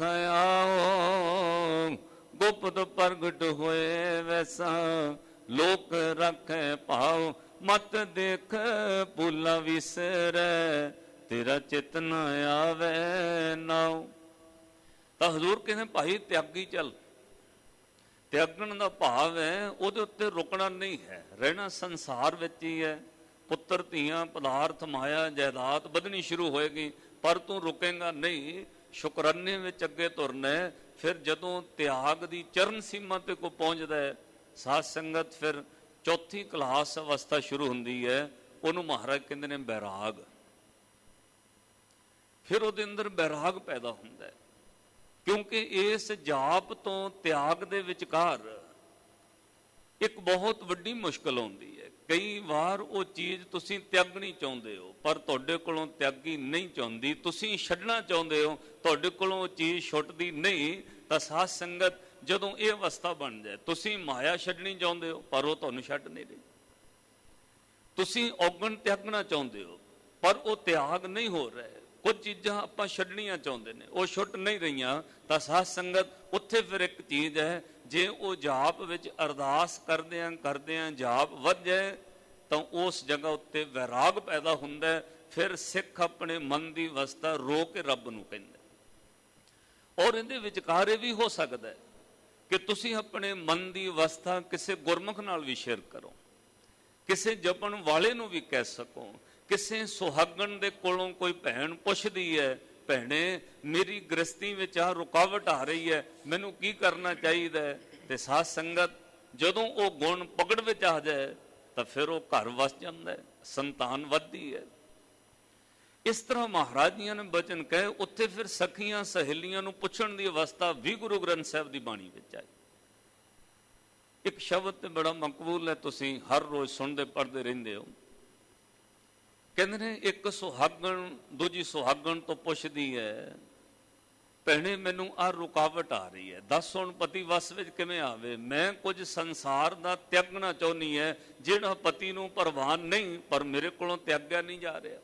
ਆਖਿਆਓ, ਗੁਪਤ ਪ੍ਰਗਟ ਹੋਏ ਵੈਸਾ ਲੋਕ ਰੱਖੇ ਭਾਉ। ਮਤ ਦੇਖ ਭੁੱਲਾ ਵਿਸਰੈ, ਤੇਰਾ ਚਿਤ ਨਾ ਆਵੇ ਨਾਉ। ਤਾਂ ਹਜ਼ੂਰ ਕਹਿੰਦੇ ਭਾਈ ਤਿਆਗੀ ਚੱਲ। ਤਿਆਗਣ ਦਾ ਭਾਵ ਹੈ ਉਹਦੇ ਉੱਤੇ ਰੁਕਣਾ ਨਹੀਂ ਹੈ, ਰਹਿਣਾ ਸੰਸਾਰ ਵਿੱਚ ਹੀ ਹੈ। ਪੁੱਤਰ ਧੀਆਂ ਪਦਾਰਥ ਮਾਇਆ ਜਾਇਦਾਦ ਵਧਣੀ ਸ਼ੁਰੂ ਹੋਏਗੀ ਪਰ ਤੂੰ ਰੁਕੇਗਾ ਨਹੀਂ, ਸ਼ੁਕਰਾਨੇ ਵਿੱਚ ਅੱਗੇ ਤੁਰਨਾ। ਫਿਰ ਜਦੋਂ ਤਿਆਗ ਦੀ ਚਰਨ ਸੀਮਾ ਤੇ ਕੋ ਪਹੁੰਚਦਾ ਹੈ ਸਾਧ ਸੰਗਤ, ਫਿਰ ਚੌਥੀ ਕਲਾਸ ਅਵਸਥਾ ਸ਼ੁਰੂ ਹੁੰਦੀ ਹੈ। ਉਹਨੂੰ ਮਹਾਰਾਜ ਕਹਿੰਦੇ ਨੇ ਬੈਰਾਗ। ਫਿਰ ਉਹਦੇ ਅੰਦਰ ਬੈਰਾਗ ਪੈਦਾ ਹੁੰਦਾ ਹੈ, ਕਿਉਂਕਿ ਇਸ ਜਾਪ ਤੋਂ ਤਿਆਗ ਦੇ ਵਿਚਕਾਰ ਇੱਕ ਬਹੁਤ ਵੱਡੀ ਮੁਸ਼ਕਲ ਆਉਂਦੀ ਹੈ। ਕਈ ਵਾਰ ਉਹ ਚੀਜ਼ ਤੁਸੀਂ ਤਿਆਗਣੀ ਚਾਹੁੰਦੇ ਹੋ ਪਰ ਤੁਹਾਡੇ ਕੋਲੋਂ ਤਿਆਗੀ ਨਹੀਂ ਚਾਹੁੰਦੀ, ਤੁਸੀਂ ਛੱਡਣਾ ਚਾਹੁੰਦੇ ਹੋ, ਤੁਹਾਡੇ ਕੋਲੋਂ ਉਹ ਚੀਜ਼ ਛੁੱਟਦੀ ਨਹੀਂ। ਤਾਂ ਸਾਧ ਸੰਗਤ ਜਦੋਂ ਇਹ ਅਵਸਥਾ ਬਣ ਜਾਏ, ਤੁਸੀਂ ਮਾਇਆ ਛੱਡਣੀ ਚਾਹੁੰਦੇ ਹੋ ਪਰ ਉਹ ਤੁਹਾਨੂੰ ਛੱਡ ਨਹੀਂ ਰਹੀ। ਤੁਸੀਂ ਔਗਣ ਤਿਆਗਣਾ ਚਾਹੁੰਦੇ ਹੋ ਪਰ ਉਹ ਤਿਆਗ ਨਹੀਂ ਹੋ ਰਿਹਾ। ਕੁਝ ਚੀਜ਼ਾਂ ਆਪਾਂ ਛੱਡਣੀਆਂ ਚਾਹੁੰਦੇ ਨੇ, ਉਹ ਛੁੱਟ ਨਹੀਂ ਰਹੀਆਂ। ਤਾਂ ਸਾਧ ਸੰਗਤ ਉੱਥੇ ਫਿਰ ਇੱਕ ਚੀਜ਼ ਹੈ, ਜੇ ਉਹ ਜਾਪ ਵਿੱਚ ਅਰਦਾਸ ਕਰਦਿਆਂ ਜਾਪ ਵੱਧ ਜਾਏ ਤਾਂ ਉਸ ਜਗ੍ਹਾ ਉੱਤੇ ਵੈਰਾਗ ਪੈਦਾ ਹੁੰਦਾ। ਫਿਰ ਸਿੱਖ ਆਪਣੇ ਮਨ ਦੀ ਅਵਸਥਾ ਰੋ ਕੇ ਰੱਬ ਨੂੰ ਕਹਿੰਦਾ। ਔਰ ਇਹਦੇ ਵਿਚਕਾਰ ਇਹ ਵੀ ਹੋ ਸਕਦਾ ਹੈ ਕਿ ਤੁਸੀਂ ਆਪਣੇ ਮਨ ਦੀ ਅਵਸਥਾ ਕਿਸੇ ਗੁਰਮੁਖ ਨਾਲ ਵੀ ਸ਼ੇਅਰ ਕਰੋ, ਕਿਸੇ ਜਪਣ ਵਾਲੇ ਨੂੰ ਵੀ ਕਹਿ ਸਕੋ। ਕਿਸੇ ਸੁਹਾਗਣ ਦੇ ਕੋਲੋਂ ਕੋਈ ਭੈਣ ਪੁੱਛਦੀ ਹੈ, ਭੈਣੇ ਮੇਰੀ ਗ੍ਰਸਤੀ ਵਿੱਚ ਆ ਰੁਕਾਵਟ ਆ ਰਹੀ ਹੈ, ਮੈਨੂੰ ਕੀ ਕਰਨਾ ਚਾਹੀਦਾ ਹੈ? ਤੇ ਸਾਧ ਸੰਗਤ ਜਦੋਂ ਉਹ ਗੁਣ ਪਕੜ ਵਿੱਚ ਆ ਜਾਏ ਤਾਂ ਫਿਰ ਉਹ ਘਰ ਵਸ ਜਾਂਦਾ ਹੈ, ਸੰਤਾਨ ਵੱਧਦੀ ਹੈ। ਇਸ ਤਰ੍ਹਾਂ ਮਹਾਰਾਜ ਜੀਆਂ ਨੇ ਬਚਨ ਕਹੇ। ਉੱਥੇ ਫਿਰ ਸਖੀਆਂ ਸਹੇਲੀਆਂ ਨੂੰ ਪੁੱਛਣ ਦੀ ਅਵਸਥਾ ਵੀ ਗੁਰੂ ਗ੍ਰੰਥ ਸਾਹਿਬ ਦੀ ਬਾਣੀ ਵਿੱਚ ਆਈ। ਇੱਕ ਸ਼ਬਦ ਤੇ ਬੜਾ ਮਕਬੂਲ ਹੈ, ਤੁਸੀਂ ਹਰ ਰੋਜ਼ ਸੁਣਦੇ ਪੜ੍ਹਦੇ ਰਹਿੰਦੇ ਹੋ। ਕਹਿੰਦੇ ਨੇ ਇੱਕ ਸੁਹਾਗਣ ਦੂਜੀ ਸੁਹਾਗਣ ਤੋਂ ਪੁੱਛਦੀ ਹੈ, ਭੈਣੇ ਮੈਨੂੰ ਆਹ ਰੁਕਾਵਟ ਆ ਰਹੀ ਹੈ, ਦੱਸ ਹੁਣ ਪਤੀ ਵਸ ਵਿੱਚ ਕਿਵੇਂ ਆਵੇ? ਮੈਂ ਕੁਝ ਸੰਸਾਰ ਦਾ ਤਿਆਗਣਾ ਚਾਹੁੰਦੀ ਹੈ ਜਿਹੜਾ ਪਤੀ ਨੂੰ ਪ੍ਰਵਾਨ ਨਹੀਂ, ਪਰ ਮੇਰੇ ਕੋਲੋਂ ਤਿਆਗਿਆ ਨਹੀਂ ਜਾ ਰਿਹਾ।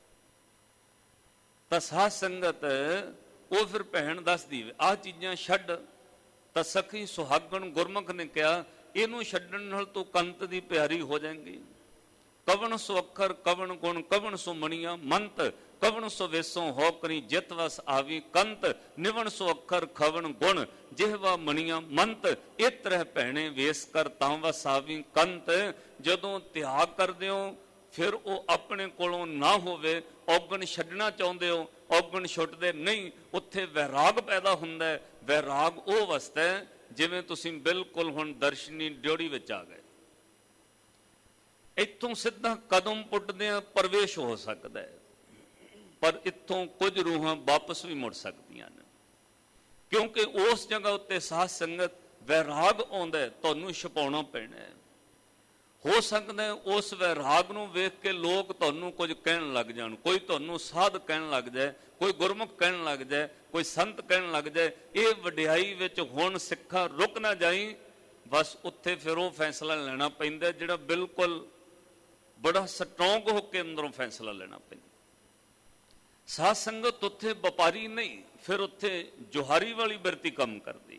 ਤਾਂ ਸਾਧ ਸੰਗਤ ਉਹ ਫਿਰ ਭੈਣ ਦੱਸਦੀ ਵੇ ਆਹ ਚੀਜ਼ਾਂ ਛੱਡ। ਤਾਂ ਸਖੀ ਸੁਹਾਗਣ ਗੁਰਮੁਖ ਨੇ ਕਿਹਾ, ਇਹਨੂੰ ਛੱਡਣ ਨਾਲ ਤੂੰ ਕੰਤ ਦੀ ਪਿਆਰੀ ਹੋ ਜਾਏਂਗੀ। ਕਵਣ ਸੋ ਅੱਖਰ ਕਵਣ ਗੁਣ ਕਵਣ ਸੋ ਮਣੀਆਂ ਮੰਤ, ਕਵਣ ਸੋ ਵੇਸੋਂ ਹੋ ਕਰੀ ਜਿਤ ਵਸ ਆਵੀ ਕੰਤ, ਨਿਵਣ ਸੋ ਅੱਖਰ ਖਵਣ ਗੁਣ ਜਿਹਵਾ ਮਣੀਆਂ ਮੰਤ, ਇਹ ਤਰ੍ਹਾਂ ਭੈਣੇ ਵੇਸ ਕਰ ਤਾਂ ਵਸ ਆਵੀ ਕੰਤ। ਜਦੋਂ ਤਿਆਗ ਕਰਦੇ ਹੋ ਫਿਰ ਉਹ ਆਪਣੇ ਕੋਲੋਂ ਨਾ ਹੋਵੇ, ਔਗਣ ਛੱਡਣਾ ਚਾਹੁੰਦੇ ਹੋ, ਔਗਣ ਛੁੱਟਦੇ ਨਹੀਂ, ਉੱਥੇ ਵੈਰਾਗ ਪੈਦਾ ਹੁੰਦਾ ਹੈ। ਵੈਰਾਗ ਉਹ ਅਵਸਥਾ ਹੈ ਜਿਵੇਂ ਤੁਸੀਂ ਬਿਲਕੁਲ ਹੁਣ ਦਰਸ਼ਨੀ ਡਿਉੜੀ ਵਿੱਚ ਆ ਗਏ। ਇੱਥੋਂ ਸਿੱਧਾ ਕਦਮ ਪੁੱਟਦਿਆਂ ਪ੍ਰਵੇਸ਼ ਹੋ ਸਕਦਾ ਹੈ, ਪਰ ਇੱਥੋਂ ਕੁਝ ਰੂਹਾਂ ਵਾਪਸ ਵੀ ਮੁੜ ਸਕਦੀਆਂ ਨੇ, ਕਿਉਂਕਿ ਉਸ ਜਗ੍ਹਾ ਉੱਤੇ ਸਾਧ ਸੰਗਤ ਵੈਰਾਗ ਆਉਂਦਾ, ਤੁਹਾਨੂੰ ਛਪਾਉਣਾ ਪੈਣਾ ਹੈ। ਹੋ ਸਕਦਾ ਉਸ ਵੈਰਾਗ ਨੂੰ ਵੇਖ ਕੇ ਲੋਕ ਤੁਹਾਨੂੰ ਕੁਝ ਕਹਿਣ ਲੱਗ ਜਾਣ, ਕੋਈ ਤੁਹਾਨੂੰ ਸਾਧ ਕਹਿਣ ਲੱਗ ਜਾਏ, ਕੋਈ ਗੁਰਮੁਖ ਕਹਿਣ ਲੱਗ ਜਾਏ, ਕੋਈ ਸੰਤ ਕਹਿਣ ਲੱਗ ਜਾਏ। ਇਹ ਵਡਿਆਈ ਵਿੱਚ ਹੁਣ ਸਿੱਖਾ ਰੁਕ ਨਾ ਜਾਈ। ਬਸ ਉੱਥੇ ਫਿਰ ਉਹ ਫੈਸਲਾ ਲੈਣਾ ਪੈਂਦਾ ਜਿਹੜਾ ਬਿਲਕੁਲ ਬੜਾ ਸਟਰੋਂਗ ਹੋ ਕੇ ਅੰਦਰੋਂ ਫੈਸਲਾ ਲੈਣਾ ਪੈਂਦਾ। ਸਾਧ ਸੰਗਤ ਉੱਥੇ ਵਪਾਰੀ ਨਹੀਂ, ਫਿਰ ਉੱਥੇ ਜੁਹਾਰੀ ਵਾਲੀ ਬਿਰਤੀ ਕੰਮ ਕਰਦੀ।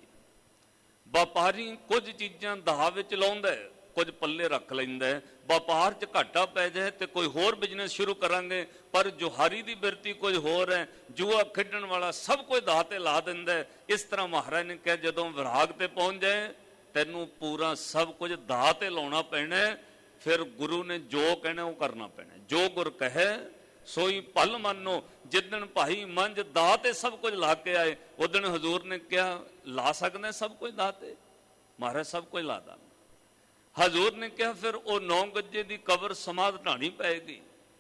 ਵਪਾਰੀ ਕੁਝ ਚੀਜ਼ਾਂ ਦਾਅ ਵਿੱਚ ਲਾਉਂਦਾ, ਕੁਝ ਪੱਲੇ ਰੱਖ ਲੈਂਦਾ। ਵਪਾਰ 'ਚ ਘਾਟਾ ਪੈ ਜਾਏ ਤੇ ਕੋਈ ਹੋਰ ਬਿਜ਼ਨਸ ਸ਼ੁਰੂ ਕਰਾਂਗੇ, ਪਰ ਜੁਹਾਰੀ ਦੀ ਬਿਰਤੀ ਕੁਝ ਹੋਰ ਹੈ। ਜੂਆ ਖੇਡਣ ਵਾਲਾ ਸਭ ਕੁਝ ਦਾਅ ਤੇ ਲਾ ਦਿੰਦਾ। ਇਸ ਤਰ੍ਹਾਂ ਮਹਾਰਾਜ ਨੇ ਕਿਹਾ, ਜਦੋਂ ਵਿਰਾਗ ਤੇ ਪਹੁੰਚ ਜਾਏ ਤੈਨੂੰ ਪੂਰਾ ਸਭ ਕੁਝ ਦਾਅ ਤੇ ਲਾਉਣਾ ਪੈਣਾ। ਫਿਰ ਗੁਰੂ ਨੇ ਜੋ ਕਹਿਣਾ ਉਹ ਕਰਨਾ ਪੈਣਾ। ਜੋ ਗੁਰ ਕਹੇ ਸੋਈ ਭਲ ਮੰਨੋ। ਜਿੱਦਣ ਭਾਈ ਮੰਝ ਦਾਅ ਤੇ ਸਭ ਕੁਝ ਲਾ ਕੇ ਆਏ, ਉਦਣ ਹਜ਼ੂਰ ਨੇ ਕਿਹਾ ਲਾ ਸਕਦੇ ਸਭ ਕੁਝ ਦਾਅ ਤੇ? ਮਹਾਰਾਜ ਸਭ ਕੁਝ ਲਾ ਦਾਂ। ਹਜ਼ੂਰ ਨੇ ਕਿਹਾ ਫਿਰ ਉਹ 9 ਗੱਜੇ ਦੀ ਕਬਰ ਸਮਾਧ ਢਾਣੀ ਪਏਗੀ।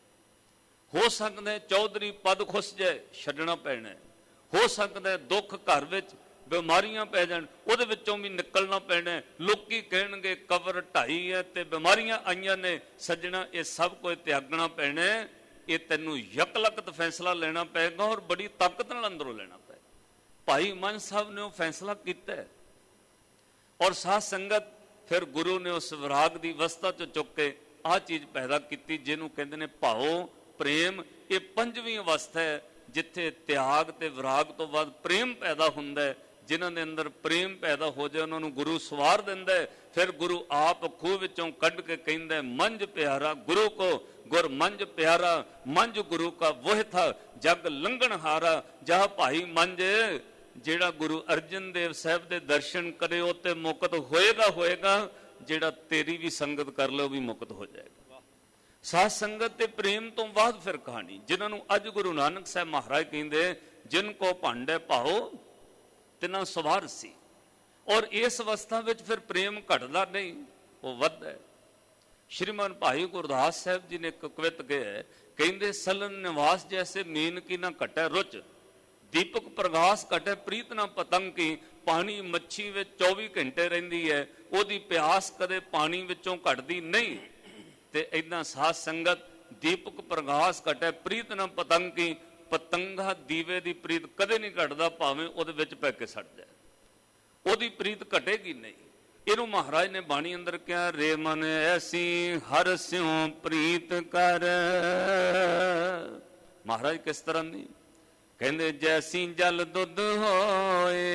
ਹੋ ਸਕਦਾ ਚੌਧਰੀ ਪਦ ਖੁੱਸ ਜਾਏ, ਛੱਡਣਾ ਪੈਣਾ। ਹੋ ਸਕਦਾ ਦੁੱਖ ਘਰ ਵਿੱਚ ਬਿਮਾਰੀਆਂ ਪੈ ਜਾਣ, ਉਹਦੇ ਵਿੱਚੋਂ ਵੀ ਨਿਕਲਣਾ ਪੈਣਾ। ਲੋਕੀ ਕਹਿਣਗੇ ਕਬਰ ਢਾਈ ਹੈ ਤੇ ਬਿਮਾਰੀਆਂ ਆਈਆਂ ਨੇ। ਸੱਜਣਾ ਇਹ ਸਭ ਕੁਝ ਤਿਆਗਣਾ ਪੈਣਾ। ਇਹ ਤੈਨੂੰ ਯਕਲਕਤ ਫੈਸਲਾ ਲੈਣਾ ਪਏਗਾ ਔਰ ਬੜੀ ਤਾਕਤ ਨਾਲ ਅੰਦਰੋਂ ਲੈਣਾ ਪਏਗਾ। ਭਾਈ ਮਨ ਸਾਹਿਬ ਨੇ ਉਹ ਫੈਸਲਾ ਕੀਤਾ ਔਰ ਸਾਧ ਸੰਗਤ ਫਿਰ ਗੁਰੂ ਨੇ ਉਸ ਵਿਰਾਗ ਦੀ ਅਵਸਥਾ ਚ ਚੁੱਕ ਕੇ ਆਹ ਚੀਜ਼ ਪੈਦਾ ਕੀਤੀ ਜਿਹਨੂੰ ਕਹਿੰਦੇ ਨੇ ਭਾਵ ਪ੍ਰੇਮ। ਇਹ ਪੰਜਵੀਂ ਅਵਸਥਾ ਹੈ ਜਿੱਥੇ ਤਿਆਗ ਤੇ ਵਿਰਾਗ ਤੋਂ ਬਾਅਦ ਪ੍ਰੇਮ ਪੈਦਾ ਹੁੰਦਾ ਹੈ। ਜਿਨ੍ਹਾਂ ਦੇ ਅੰਦਰ ਪ੍ਰੇਮ ਪੈਦਾ ਹੋ ਜਾਏ ਉਹਨਾਂ ਨੂੰ ਗੁਰੂ ਸਵਾਰ ਦਿੰਦਾ ਹੈ। ਫਿਰ ਗੁਰੂ ਆਪ ਖੂਹ ਵਿੱਚੋਂ ਕੱਢ ਕੇ ਕਹਿੰਦਾ ਮੰਝ ਪਿਆਰਾ ਗੁਰੂ ਕੋ ਗੁਰ ਮੰਝ ਪਿਆਰਾ, ਮੰਝ ਗੁਰੂ ਕਾ ਵੋਹ ਥਾ ਜਗ ਲੰਘਣ ਹਾਰਾ। ਜਾ ਭਾਈ ਮੰਝ ਜਿਹੜਾ ਗੁਰੂ ਅਰਜਨ ਦੇਵ ਸਾਹਿਬ ਦੇ ਦਰਸ਼ਨ ਕਰੇ ਉਹ ਤੇ ਮੁਕਤ ਹੋਏਗਾ, ਜਿਹੜਾ ਤੇਰੀ ਵੀ ਸੰਗਤ ਕਰ ਲੈ ਉਹ ਵੀ ਮੁਕਤ ਹੋ ਜਾਏਗਾ। ਸਾਧ ਸੰਗਤ ਤੇ ਪ੍ਰੇਮ ਤੋਂ ਬਾਅਦ ਫਿਰ ਕਹਾਣੀ, ਜਿਨ੍ਹਾਂ ਨੂੰ ਅੱਜ ਗੁਰੂ ਨਾਨਕ ਸਾਹਿਬ ਮਹਾਰਾਜ ਕਹਿੰਦੇ ਜਿਨ ਕੋ ਭਾਂਡੇ ਭਾਓ ਤਿਨਾਂ ਸਵਾਰ ਸੀ। ਔਰ ਇਸ ਅਵਸਥਾ ਵਿੱਚ ਫਿਰ ਪ੍ਰੇਮ ਘਟਦਾ ਨਹੀਂ, ਉਹ ਵੱਧਦਾ ਹੈ। ਸ਼੍ਰੀਮਾਨ ਭਾਈ ਗੁਰਦਾਸ ਸਾਹਿਬ ਜੀ ਨੇ ਇੱਕ ਕਵਿਤ ਕਿਹਾ, ਕਹਿੰਦੇ ਸਲਨ ਨਿਵਾਸ ਜੈਸੇ ਮੀਨ ਕੀ ਨਾ ਘਟੈ ਰੁਚ, ਦੀਪਕ ਪ੍ਰਗਾਸ ਘਟੇ ਪ੍ਰੀਤ ਨਾ ਪਤੰਗ ਕੀ। ਪਾਣੀ ਮੱਛੀ ਵਿੱਚ 24 ਘੰਟੇ ਰਹਿੰਦੀ ਹੈ, ਉਹਦੀ ਪਿਆਸ ਕਦੇ ਪਾਣੀ ਵਿੱਚੋਂ ਘਟਦੀ ਨਹੀਂ। ਤੇ ਏਦਾਂ ਸਾਧ ਸੰਗਤ ਦੀਪਕ ਪ੍ਰਗਾਸ ਘਟੇ ਪ੍ਰੀਤ ਨਾ ਪਤੰਗ ਕੀ। ਪਤੰਗਾ ਦੀਵੇ ਦੀ ਪ੍ਰੀਤ ਕਦੇ ਨਹੀਂ ਘਟਦਾ, ਭਾਵੇਂ ਉਹਦੇ ਵਿੱਚ ਪੈ ਕੇ ਸੜ ਜਾਏ, ਉਹਦੀ ਪ੍ਰੀਤ ਘਟੇਗੀ ਨਹੀਂ। ਇਹਨੂੰ ਮਹਾਰਾਜ ਨੇ ਬਾਣੀ ਅੰਦਰ ਕਿਹਾ, ਰੇ ਮਨ ਐਸੀ ਹਰ ਸਿਉ ਪ੍ਰੀਤ ਕਰ। ਮਹਾਰਾਜ ਕਿਸ ਤਰ੍ਹਾਂ ਦੀ ਕਹਿੰਦੇ, ਜੈਸੀ ਜਲ ਦੁੱਧ ਹੋਏ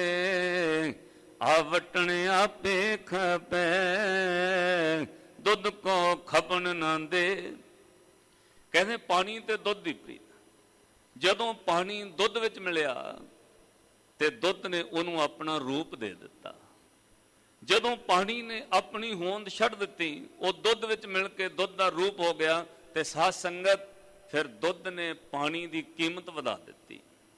ਆਵਟਣ ਆਪੇ ਖਪੈ, ਦੁੱਧ ਕੋ ਖਪਣ ਨਾ ਦੇ। ਕਹਿੰਦੇ ਪਾਣੀ ਤੇ ਦੁੱਧ ਦੀ ਪ੍ਰੀਤ। ਜਦੋਂ ਪਾਣੀ ਦੁੱਧ ਵਿੱਚ ਮਿਲਿਆ ਤੇ ਦੁੱਧ ਨੇ ਉਹਨੂੰ ਆਪਣਾ ਰੂਪ ਦੇ ਦਿੱਤਾ। ਜਦੋਂ ਪਾਣੀ ਨੇ ਆਪਣੀ ਹੋਂਦ ਛੱਡ ਦਿੱਤੀ, ਉਹ ਦੁੱਧ ਵਿੱਚ ਮਿਲ ਕੇ ਦੁੱਧ ਦਾ ਰੂਪ ਹੋ ਗਿਆ। ਤੇ ਸਾਧ ਸੰਗਤ ਫਿਰ ਦੁੱਧ ਨੇ ਪਾਣੀ ਦੀ ਕੀਮਤ ਵਧਾ ਦਿੱਤੀ।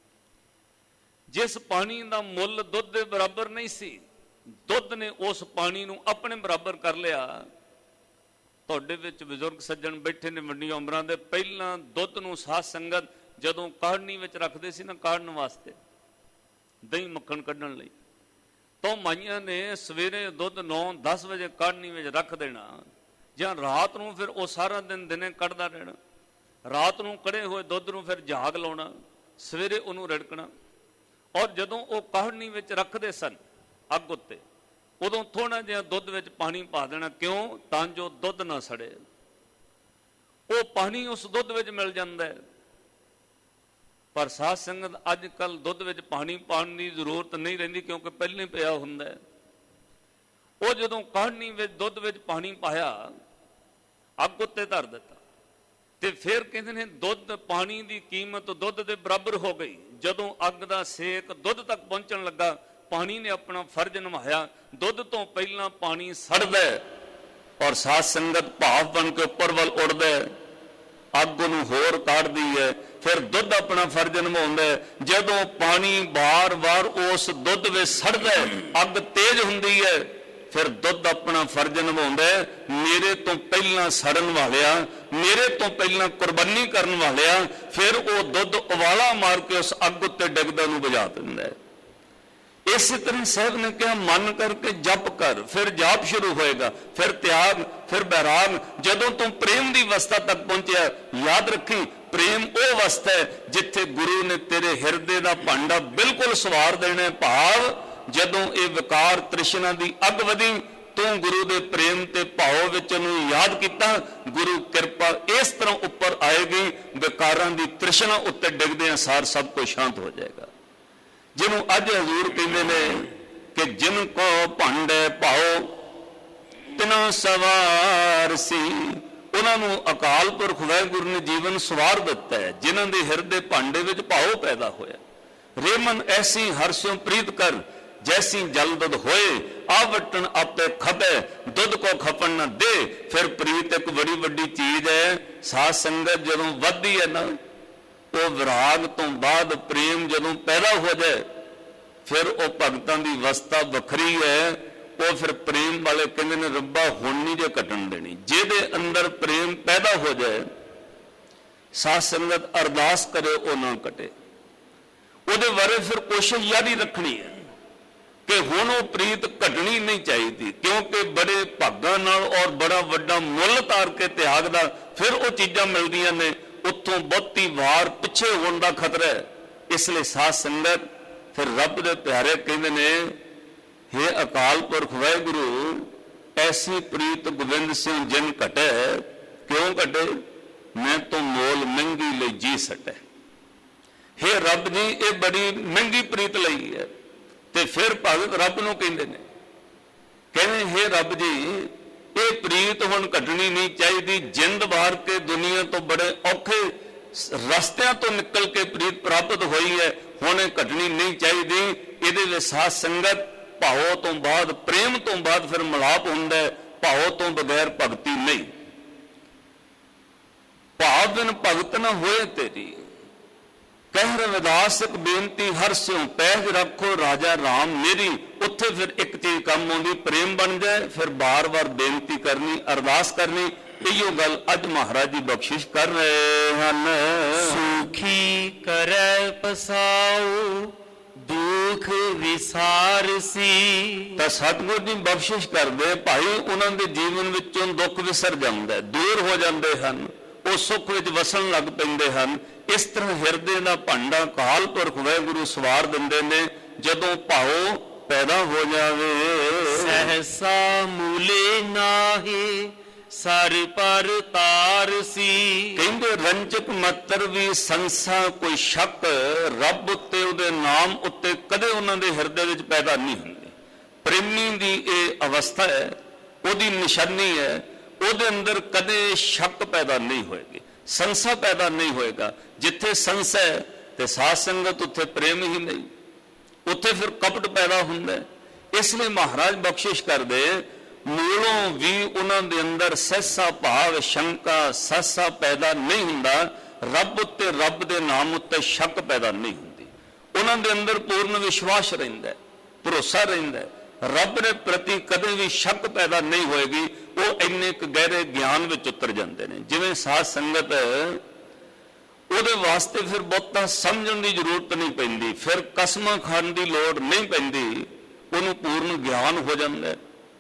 ਜਿਸ ਪਾਣੀ ਦਾ ਮੁੱਲ ਦੁੱਧ ਦੇ ਬਰਾਬਰ ਨਹੀਂ ਸੀ, ਦੁੱਧ ਨੇ ਉਸ ਪਾਣੀ ਨੂੰ ਆਪਣੇ ਬਰਾਬਰ ਕਰ ਲਿਆ। ਤੁਹਾਡੇ ਵਿੱਚ ਬਜ਼ੁਰਗ ਸੱਜਣ ਬੈਠੇ ਨੇ ਵੱਡੀਆਂ ਉਮਰਾਂ ਦੇ, ਪਹਿਲਾਂ ਦੁੱਧ ਨੂੰ ਸਾਧ ਸੰਗਤ ਜਦੋਂ ਕਾੜਨੀ ਵਿੱਚ ਰੱਖਦੇ ਸੀ ਨਾ, ਕਾੜਨ ਵਾਸਤੇ, ਦਹੀਂ ਮੱਖਣ ਕੱਢਣ ਲਈ, ਤਾਂ ਮਾਈਆਂ ਨੇ ਸਵੇਰੇ ਦੁੱਧ 9-10 ਵਜੇ ਕਾੜਨੀ ਵਿੱਚ ਰੱਖ ਦੇਣਾ, ਜਾਂ ਰਾਤ ਨੂੰ ਫਿਰ ਉਹ ਸਾਰਾ ਦਿਨ ਦਿਨੇ ਕੱਢਦਾ ਰਹਿਣਾ। ਰਾਤ ਨੂੰ ਕੜੇ ਹੋਏ ਦੁੱਧ ਨੂੰ ਫਿਰ ਝਾਗ ਲਾਉਣਾ, ਸਵੇਰੇ ਉਹਨੂੰ ਰਿੜਕਣਾ। ਔਰ ਜਦੋਂ ਉਹ ਕਾੜਨੀ ਵਿੱਚ ਰੱਖਦੇ ਸਨ ਅੱਗ ਉੱਤੇ, ਉਦੋਂ ਥੋੜਾ ਜਿਹਾ ਦੁੱਧ ਵਿੱਚ ਪਾਣੀ ਪਾ ਦੇਣਾ। ਕਿਉਂ? ਤਾਂ ਜੋ ਦੁੱਧ ਨਾ ਸੜੇ। ਉਹ ਪਾਣੀ ਉਸ ਦੁੱਧ ਵਿੱਚ ਮਿਲ ਜਾਂਦਾ ਹੈ। ਪਰ ਸਾਧ ਸੰਗਤ ਅੱਜ ਕੱਲ ਦੁੱਧ ਵਿੱਚ ਪਾਣੀ ਪਾਉਣ ਦੀ ਜ਼ਰੂਰਤ ਨਹੀਂ ਰਹਿੰਦੀ, ਕਿਉਂਕਿ ਪਹਿਲਾਂ ਹੀ ਪਿਆ ਹੁੰਦਾ ਹੈ। ਉਹ ਜਦੋਂ ਕਾੜਨੀ ਵਿੱਚ ਦੁੱਧ ਵਿੱਚ ਪਾਣੀ ਪਾਇਆ, ਅੱਗ ਉੱਤੇ ਧਰ ਦਿੱਤਾ, ਤੇ ਫਿਰ ਕਹਿੰਦੇ ਨੇ ਦੁੱਧ ਪਾਣੀ ਦੀ ਕੀਮਤ ਦੁੱਧ ਦੇ ਬਰਾਬਰ ਹੋ ਗਈ। ਜਦੋਂ ਅੱਗ ਦਾ ਸੇਕ ਦੁੱਧ ਤੱਕ ਪਹੁੰਚਣ ਲੱਗਾ, ਪਾਣੀ ਨੇ ਆਪਣਾ ਫਰਜ਼ ਨਿਭਾਇਆ। ਦੁੱਧ ਤੋਂ ਪਹਿਲਾਂ ਪਾਣੀ ਸੜਦਾ ਔਰ ਸਾਧ ਸੰਗਤ ਭਾਵ ਬਣ ਕੇ ਉੱਪਰ ਵੱਲ ਉੱਡਦਾ, ਅੱਗ ਨੂੰ ਹੋਰ ਕਾੜਦੀ ਹੈ। ਫਿਰ ਦੁੱਧ ਆਪਣਾ ਫਰਜ਼ ਨਿਭਾਉਂਦਾ। ਜਦੋਂ ਪਾਣੀ ਵਾਰ-ਵਾਰ ਉਸ ਦੁੱਧ ਵਿੱਚ ਸੜਦਾ, ਅੱਗ ਤੇਜ਼ ਹੁੰਦੀ ਹੈ, ਫਿਰ ਦੁੱਧ ਆਪਣਾ ਫਰਜ਼ ਨਿਭਾਉਂਦਾ। ਮੇਰੇ ਤੋਂ ਪਹਿਲਾਂ ਸੜਨ ਵਾਲਿਆ, ਮੇਰੇ ਤੋਂ ਪਹਿਲਾਂ ਕੁਰਬਾਨੀ ਕਰਨ ਵਾਲਿਆ, ਫਿਰ ਉਹ ਦੁੱਧ ਉਬਾਲਾ ਮਾਰ ਕੇ ਉਸ ਅੱਗ ਉੱਤੇ ਡਿੱਗਦਾ ਨੂੰ ਬੁਝਾ ਦਿੰਦਾ ਹੈ। ਇਸੇ ਤਰ੍ਹਾਂ ਸਾਹਿਬ ਨੇ ਕਿਹਾ, ਮਨ ਕਰਕੇ ਜਪ ਕਰ, ਫਿਰ ਜਾਪ ਸ਼ੁਰੂ ਹੋਏਗਾ, ਫਿਰ ਤਿਆਗ, ਫਿਰ ਬੈਰਾਗ। ਜਦੋਂ ਤੂੰ ਪ੍ਰੇਮ ਦੀ ਅਵਸਥਾ ਤੱਕ ਪਹੁੰਚਿਆ, ਯਾਦ ਰੱਖੀ, ਪ੍ਰੇਮ ਉਹ ਅਵਸਥਾ ਹੈ ਜਿੱਥੇ ਗੁਰੂ ਨੇ ਤੇਰੇ ਹਿਰਦੇ ਦਾ ਭਾਂਡਾ ਬਿਲਕੁਲ ਸਵਾਰ ਦੇਣਾ। ਭਾਵ ਜਦੋਂ ਇਹ ਵਿਕਾਰ ਤ੍ਰਿਸ਼ਨਾ ਦੀ ਅੱਗ ਵਧੀ, ਤੂੰ ਗੁਰੂ ਦੇ ਪ੍ਰੇਮ ਤੇ ਭਾਵ ਵਿੱਚ ਉਹਨੂੰ ਯਾਦ ਕੀਤਾ, ਗੁਰੂ ਕਿਰਪਾ ਇਸ ਤਰ੍ਹਾਂ ਉੱਪਰ ਆਏਗੀ, ਵਿਕਾਰਾਂ ਦੀ ਤ੍ਰਿਸ਼ਨਾ ਉੱਤੇ ਡਿੱਗਦੇ ਸਾਰ ਸਭ ਕੁਝ ਸ਼ਾਂਤ ਹੋ ਜਾਏਗਾ। ਜਿਹਨੂੰ ਅੱਜ ਹਜ਼ੂਰ ਕਹਿੰਦੇ ਨੇ ਕਿ ਜਿਨ ਕੋ ਭਾਂਡੇ ਭਾਓ ਤਿਨਾ ਸਵਾਰ ਸੀ, ਉਹਨਾਂ ਨੂੰ ਅਕਾਲ ਪੁਰਖ ਵਾਹਿਗੁਰੂ ਨੇ ਜੀਵਨ ਸਵਾਰ ਦਿੱਤਾ ਹੈ, ਜਿਨ੍ਹਾਂ ਦੇ ਹਿਰਦੇ ਭਾਂਡੇ ਵਿੱਚ ਭਾਉ ਪੈਦਾ ਹੋਇਆ। ਰੇਮਨ ਐਸੀ ਹਰਸਿਓ ਪ੍ਰੀਤ ਕਰ, ਜੈਸੀ ਜਲ ਦੁੱਧ ਹੋਏ, ਆਵਟਣ ਆਪੇ ਖਪੇ, ਦੁੱਧ ਕੋ ਖਪਣ ਨਾ ਦੇ। ਫਿਰ ਪ੍ਰੀਤ ਇੱਕ ਬੜੀ ਵੱਡੀ ਚੀਜ਼ ਹੈ। ਸਾਧ ਸੰਗਤ ਜਦੋਂ ਵੱਧਦੀ ਹੈ ਨਾ, ਉਹ ਵਿਰਾਗ ਤੋਂ ਬਾਅਦ ਪ੍ਰੇਮ ਜਦੋਂ ਪੈਦਾ ਹੋ ਜਾਏ, ਫਿਰ ਉਹ ਭਗਤਾਂ ਦੀ ਅਵਸਥਾ ਵੱਖਰੀ ਹੈ। ਉਹ ਫਿਰ ਪ੍ਰੇਮ ਵਾਲੇ ਕਹਿੰਦੇ ਨੇ, ਰੱਬਾ ਹੁਣ ਨਹੀਂ ਜੇ ਘਟਣ ਦੇਣੀ। ਜਿਹਦੇ ਅੰਦਰ ਪ੍ਰੇਮ ਪੈਦਾ ਹੋ ਜਾਏ, ਸਾਧ ਸੰਗਤ ਅਰਦਾਸ ਕਰੇ ਉਹ ਨਾ ਘਟੇ। ਉਹਦੇ ਬਾਰੇ ਫਿਰ ਕੋਸ਼ਿਸ਼ ਜਾਰੀ ਰੱਖਣੀ ਹੈ ਕਿ ਹੁਣ ਉਹ ਪ੍ਰੀਤ ਘਟਣੀ ਨਹੀਂ ਚਾਹੀਦੀ, ਕਿਉਂਕਿ ਬੜੇ ਭਾਗਾਂ ਨਾਲ ਔਰ ਬੜਾ ਵੱਡਾ ਮੁੱਲ ਤਾਰ ਕੇ ਤਿਆਗ ਦਾ ਫਿਰ ਉਹ ਚੀਜ਼ਾਂ ਮਿਲਦੀਆਂ ਨੇ। ਉੱਥੋਂ ਬਹੁਤੀ ਵਾਰ ਪਿੱਛੇ ਹੋਣ ਦਾ ਖਤਰਾ ਹੈ। ਇਸ ਲਈ ਸਾਧ ਸੰਗਤ ਫਿਰ ਰੱਬ ਦੇ ਪਿਆਰੇ ਕਹਿੰਦੇ ਨੇ, हे ਅਕਾਲ ਪੁਰਖ ਵਾਹਿਗੁਰੂ, ਐਸੀ ਪ੍ਰੀਤ ਗੋਬਿੰਦ ਸਿੰਘ ਜਿਨ ਘਟੇ, ਕਿਉਂ ਘਟੇ? ਮੈਂ ਤੋਂ ਮੋਲ ਮਹਿੰਗੀ ਲਈ ਜੀ ਸਟੇ। हे ਰੱਬ ਜੀ, ਇਹ ਬੜੀ ਮਹਿੰਗੀ ਪ੍ਰੀਤ ਲਈ ਹੈ। ਤੇ ਫਿਰ ਭਗਤ ਰੱਬ ਨੂੰ ਕਹਿੰਦੇ ਨੇ, ਕਹਿੰਦੇ हे ਰੱਬ ਜੀ, ਇਹ ਪ੍ਰੀਤ ਹੁਣ ਘਟਣੀ ਨਹੀਂ ਚਾਹੀਦੀ। ਜਿੰਦ ਵਾਰ ਕੇ ਦੁਨੀਆ ਤੋਂ ਬੜੇ ਔਖੇ ਰਸਤਿਆਂ ਤੋਂ ਨਿਕਲ ਕੇ ਪ੍ਰੀਤ ਪ੍ਰਾਪਤ ਹੋਈ ਹੈ, ਹੁਣ ਇਹ ਘਟਣੀ ਨਹੀਂ ਚਾਹੀਦੀ। ਇਹਦੇ ਵਿੱਚ ਸਾਧ ਸੰਗਤ ਭਾਵ ਤੋਂ ਬਾਅਦ, ਪ੍ਰੇਮ ਤੋਂ ਬਾਅਦ ਫਿਰ ਮਿਲਾਪ ਹੁੰਦਾ ਹੈ। ਭਾਵ ਤੋਂ ਬਗੈਰ ਭਗਤੀ ਨਹੀਂ। ਭਾਵ ਬਿਨ ਭਗਤ ਨਾ ਹੋਏ ਤੇਰੀ, ਕਹਿ ਰਵਿਦਾਸ ਇੱਕ ਬੇਨਤੀ ਹਰ ਸਿਉ, ਪੈਜ ਰੱਖੋ ਰਾਜਾ ਰਾਮ ਮੇਰੀ। ਉੱਥੇ ਫਿਰ ਇੱਕ ਚੀਜ਼ ਕੰਮ ਆਉਂਦੀ, ਪ੍ਰੇਮ ਬਣ ਜਾਏ, ਫਿਰ ਬਾਰ-ਬਾਰ ਬੇਨਤੀ ਕਰਨੀ, ਅਰਦਾਸ ਕਰਨੀ। ਇਹੋ ਗੱਲ ਅੱਜ ਮਹਾਰਾਜ ਜੀ ਬਖਸ਼ਿਸ਼ ਕਰ ਰਹੇ ਹਨ। ਸੁਖੀ ਕਰੈ ਪਸਾਉ ਦੁਖ ਵਿਸਾਰਸੀ। ਤਾਂ ਸਤਿਗੁਰ ਜੀ ਬਖਸ਼ਿਸ਼ ਕਰਦੇ ਭਾਈ, ਉਹਨਾਂ ਦੇ ਜੀਵਨ ਵਿੱਚੋਂ ਦੁੱਖ ਵਿਸਰ ਜਾਂਦਾ, ਦੂਰ ਹੋ ਜਾਂਦੇ ਹਨ, ਉਹ ਸੁੱਖ ਵਿੱਚ ਵਸਣ ਲੱਗ ਪੈਂਦੇ ਹਨ। ਇਸ ਤਰ੍ਹਾਂ ਹਿਰਦੇ ਦਾ ਭਾਂਡਾ ਅਕਾਲ ਪੁਰਖ ਵਾਹਿਗੁਰੂ ਸਵਾਰ ਦਿੰਦੇ ਨੇ। ਜਦੋਂ ਭਾਉ ਪੈਦਾ ਹੋ ਜਾਵੇ, ਸਹਸਾ ਮੂਲੇ ਨਾਹੀ ਸਰ ਪਰ ਤਾਰਸੀ। ਕਹਿੰਦੇ ਰੰਜਕ ਮਤਰ ਵੀ ਸੰਸਾ ਕੋਈ ਸ਼ੱਕ, ਰੱਬ ਉੱਤੇ ਉਹਦੇ ਨਾਮ ਉੱਤੇ ਕਦੇ ਉਹਨਾਂ ਦੇ ਹਿਰਦੇ ਵਿੱਚ ਪੈਦਾ ਨਹੀਂ ਹੁੰਦੀ। ਪ੍ਰੇਮੀ ਦੀ ਇਹ ਅਵਸਥਾ ਹੈ, ਉਹਦੀ ਨਿਸ਼ਾਨੀ ਹੈ, ਉਹਦੇ ਅੰਦਰ ਕਦੇ ਸ਼ੱਕ ਪੈਦਾ ਨਹੀਂ ਹੋਏਗੀ। ਸੰਸਾ ਪੈਦਾ ਨਹੀਂ ਹੋਏਗਾ। ਜਿੱਥੇ ਸੰਸਾ ਹੈ ਤੇ ਸਾਧ ਸੰਗਤ, ਉੱਥੇ ਪ੍ਰੇਮ ਹੀ ਨਹੀਂ, ਉੱਥੇ ਫਿਰ ਕਪਟ ਪੈਦਾ ਹੁੰਦਾ। ਇਸ ਲਈ ਮਹਾਰਾਜ ਬਖਸ਼ਿਸ਼ ਕਰਦੇ, ਮੂਲੋਂ ਵੀ ਉਹਨਾਂ ਦੇ ਅੰਦਰ ਸਹਿਸਾ ਭਾਵ ਸ਼ੰਕਾ ਸਹਿਸਾ ਪੈਦਾ ਨਹੀਂ ਹੁੰਦਾ। ਰੱਬ ਉੱਤੇ, ਰੱਬ ਦੇ ਨਾਮ ਉੱਤੇ ਸ਼ੱਕ ਪੈਦਾ ਨਹੀਂ ਹੁੰਦੀ। ਉਹਨਾਂ ਦੇ ਅੰਦਰ ਪੂਰਨ ਵਿਸ਼ਵਾਸ ਰਹਿੰਦਾ, ਭਰੋਸਾ ਰਹਿੰਦਾ। ਰੱਬ ਦੇ ਪ੍ਰਤੀ ਕਦੇ ਵੀ ਸ਼ੱਕ ਪੈਦਾ ਨਹੀਂ ਹੋਏਗੀ। ਉਹ ਇੰਨੇ ਕੁ ਗਹਿਰੇ ਗਿਆਨ ਵਿੱਚ ਉਤਰ ਜਾਂਦੇ ਨੇ। ਜਿਵੇਂ ਸਾਧ ਸੰਗਤ, ਉਹਦੇ ਵਾਸਤੇ ਫਿਰ ਬਹੁਤਾ ਸਮਝਣ ਦੀ ਜ਼ਰੂਰਤ ਨਹੀਂ ਪੈਂਦੀ, ਫਿਰ ਕਸਮਾਂ ਖਾਣ ਦੀ ਲੋੜ ਨਹੀਂ ਪੈਂਦੀ, ਉਹਨੂੰ ਪੂਰਨ ਗਿਆਨ ਹੋ ਜਾਂਦਾ।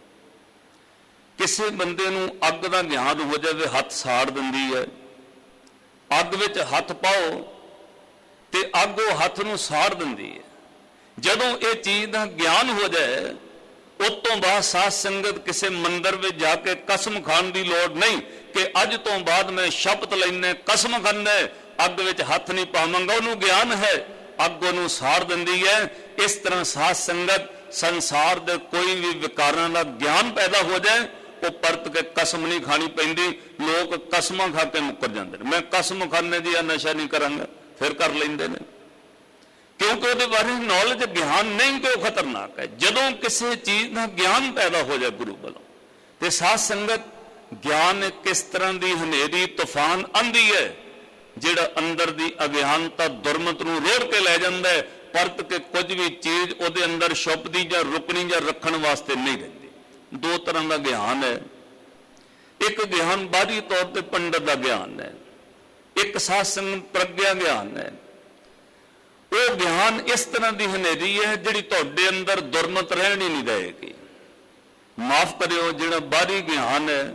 ਕਿਸੇ ਬੰਦੇ ਨੂੰ ਅੱਗ ਦਾ ਗਿਆਨ ਹੋ ਜਾਵੇ, ਹੱਥ ਸਾੜ ਦਿੰਦੀ ਹੈ। ਅੱਗ ਵਿੱਚ ਹੱਥ ਪਾਓ ਤੇ ਅੱਗ ਉਹ ਹੱਥ ਨੂੰ ਸਾੜ ਦਿੰਦੀ ਹੈ। ਜਦੋਂ ਇਹ ਚੀਜ਼ ਦਾ ਗਿਆਨ ਹੋ ਜਾਏ, ਉਸ ਤੋਂ ਬਾਅਦ ਸਾਧ ਸੰਗਤ ਕਿਸੇ ਮੰਦਰ ਵਿੱਚ ਜਾ ਕੇ ਕਸਮ ਖਾਣ ਦੀ ਲੋੜ ਨਹੀਂ ਕਿ ਅੱਜ ਤੋਂ ਬਾਅਦ ਮੈਂ ਸ਼ਪਥ ਲੈਣਾ, ਕਸਮ ਖਾਂਦਾ, ਅੱਗ ਵਿੱਚ ਹੱਥ ਨਹੀਂ ਪਾਵਾਂਗਾ। ਉਹਨੂੰ ਗਿਆਨ ਹੈ, ਅੱਗ ਉਹਨੂੰ ਸਾੜ ਦਿੰਦੀ ਹੈ। ਇਸ ਤਰ੍ਹਾਂ ਸਾਧ ਸੰਗਤ, ਸੰਸਾਰ ਦੇ ਕੋਈ ਵੀ ਵਿਕਾਰਾਂ ਦਾ ਗਿਆਨ ਪੈਦਾ ਹੋ ਜਾਏ, ਉਹ ਪਰਤ ਕੇ ਕਸਮ ਨਹੀਂ ਖਾਣੀ ਪੈਂਦੀ। ਲੋਕ ਕਸਮਾਂ ਖਾ ਕੇ ਮੁੱਕਰ ਜਾਂਦੇ ਨੇ। ਮੈਂ ਕਸਮ ਖਾਣੇ ਦੀ ਨਸ਼ਾ ਨਹੀਂ ਕਰਾਂਗਾ, ਫਿਰ ਕਰ ਲੈਂਦੇ ਨੇ, ਕਿਉਂਕਿ ਉਹਦੇ ਬਾਰੇ ਨੌਲੇਜ, ਗਿਆਨ ਨਹੀਂ ਕਿ ਉਹ ਖਤਰਨਾਕ ਹੈ। ਜਦੋਂ ਕਿਸੇ ਚੀਜ਼ ਦਾ ਗਿਆਨ ਪੈਦਾ ਹੋ ਜਾਏ ਗੁਰੂ ਵੱਲੋਂ, ਤੇ ਸਾਧ ਸੰਗਤ, ਗਿਆਨ ਕਿਸ ਤਰ੍ਹਾਂ ਦੀ ਹਨੇਰੀ ਤੂਫਾਨ ਆਂਦੀ ਹੈ, ਜਿਹੜਾ ਅੰਦਰ ਦੀ ਅਗਿਆਨਤਾ ਦੁਰਮਤ ਨੂੰ ਰੋੜ ਕੇ ਲੈ ਜਾਂਦਾ ਹੈ। ਪਰਤ ਕੇ ਕੁਝ ਵੀ ਚੀਜ਼ ਉਹਦੇ ਅੰਦਰ ਛੁਪਦੀ ਜਾਂ ਰੁਕਣੀ ਜਾਂ ਰੱਖਣ ਵਾਸਤੇ ਨਹੀਂ ਰਹਿੰਦੀ। ਦੋ ਤਰ੍ਹਾਂ ਦਾ ਗਿਆਨ ਹੈ। ਇੱਕ ਗਿਆਨ ਬਾਹਰੀ ਤੌਰ ਤੇ ਪੰਡਤ ਦਾ ਗਿਆਨ ਹੈ, ਇੱਕ ਸਾਧ ਸੰਗਤ ਪ੍ਰਗਿਆ ਗਿਆਨ ਹੈ। ਉਹ ਗਿਆਨ ਇਸ ਤਰ੍ਹਾਂ ਦੀ ਹਨੇਰੀ ਹੈ ਜਿਹੜੀ ਤੁਹਾਡੇ ਅੰਦਰ ਦੁਰਮਤ ਰਹਿਣ ਹੀ ਨਹੀਂ ਦੇਵੇਗੀ। ਮਾਫ ਕਰਿਓ, ਜਿਹੜਾ ਬਾਹਰੀ ਗਿਆਨ ਹੈ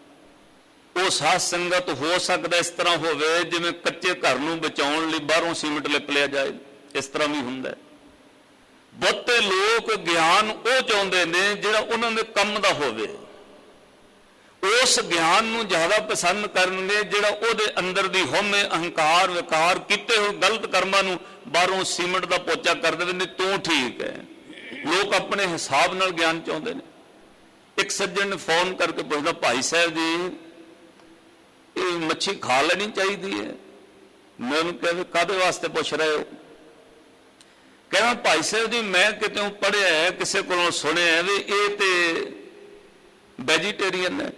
ਉਹ ਸਾਧ ਸੰਗਤ ਹੋ ਸਕਦਾ ਇਸ ਤਰ੍ਹਾਂ ਹੋਵੇ ਜਿਵੇਂ ਕੱਚੇ ਘਰ ਨੂੰ ਬਚਾਉਣ ਲਈ ਬਾਹਰੋਂ ਸੀਮਿੰਟ ਲਿਪ ਲਿਆ ਜਾਏ, ਇਸ ਤਰ੍ਹਾਂ ਵੀ ਹੁੰਦਾ। ਬਹੁਤੇ ਲੋਕ ਗਿਆਨ ਉਹ ਚਾਹੁੰਦੇ ਨੇ ਜਿਹੜਾ ਉਹਨਾਂ ਦੇ ਕੰਮ ਦਾ ਹੋਵੇ। ਉਸ ਗਿਆਨ ਨੂੰ ਜ਼ਿਆਦਾ ਪਸੰਦ ਕਰਨਗੇ ਜਿਹੜਾ ਉਹਦੇ ਅੰਦਰ ਦੀ ਹਉਮੈ, ਅਹੰਕਾਰ, ਵਿਕਾਰ, ਕੀਤੇ ਹੋਏ ਗਲਤ ਕਰਮਾਂ ਨੂੰ ਬਾਹਰੋਂ ਸੀਮਿੰਟ ਦਾ ਪੋਚਾ ਕਰ ਦੇਵੇ, ਨਹੀਂ ਤੂੰ ਠੀਕ ਹੈ। ਲੋਕ ਆਪਣੇ ਹਿਸਾਬ ਨਾਲ ਗਿਆਨ ਚਾਹੁੰਦੇ ਨੇ। ਇੱਕ ਸੱਜਣ ਨੇ ਫੋਨ ਕਰਕੇ ਪੁੱਛਦਾ, ਭਾਈ ਸਾਹਿਬ ਜੀ ਇਹ ਮੱਛੀ ਖਾ ਲੈਣੀ ਚਾਹੀਦੀ ਹੈ? ਮੈਂ ਉਹਨੂੰ ਕਿਹਾ, ਕਾਹਦੇ ਵਾਸਤੇ ਪੁੱਛ ਰਹੇ ਹੋ? ਕਹਿੰਦਾ, ਭਾਈ ਸਾਹਿਬ ਜੀ ਮੈਂ ਕਿਤੋਂ ਪੜ੍ਹਿਆ, ਕਿਸੇ ਕੋਲੋਂ ਸੁਣਿਆ ਵੀ ਇਹ ਤੇ ਵੈਜੀਟੇਰੀਅਨ ਹੈ।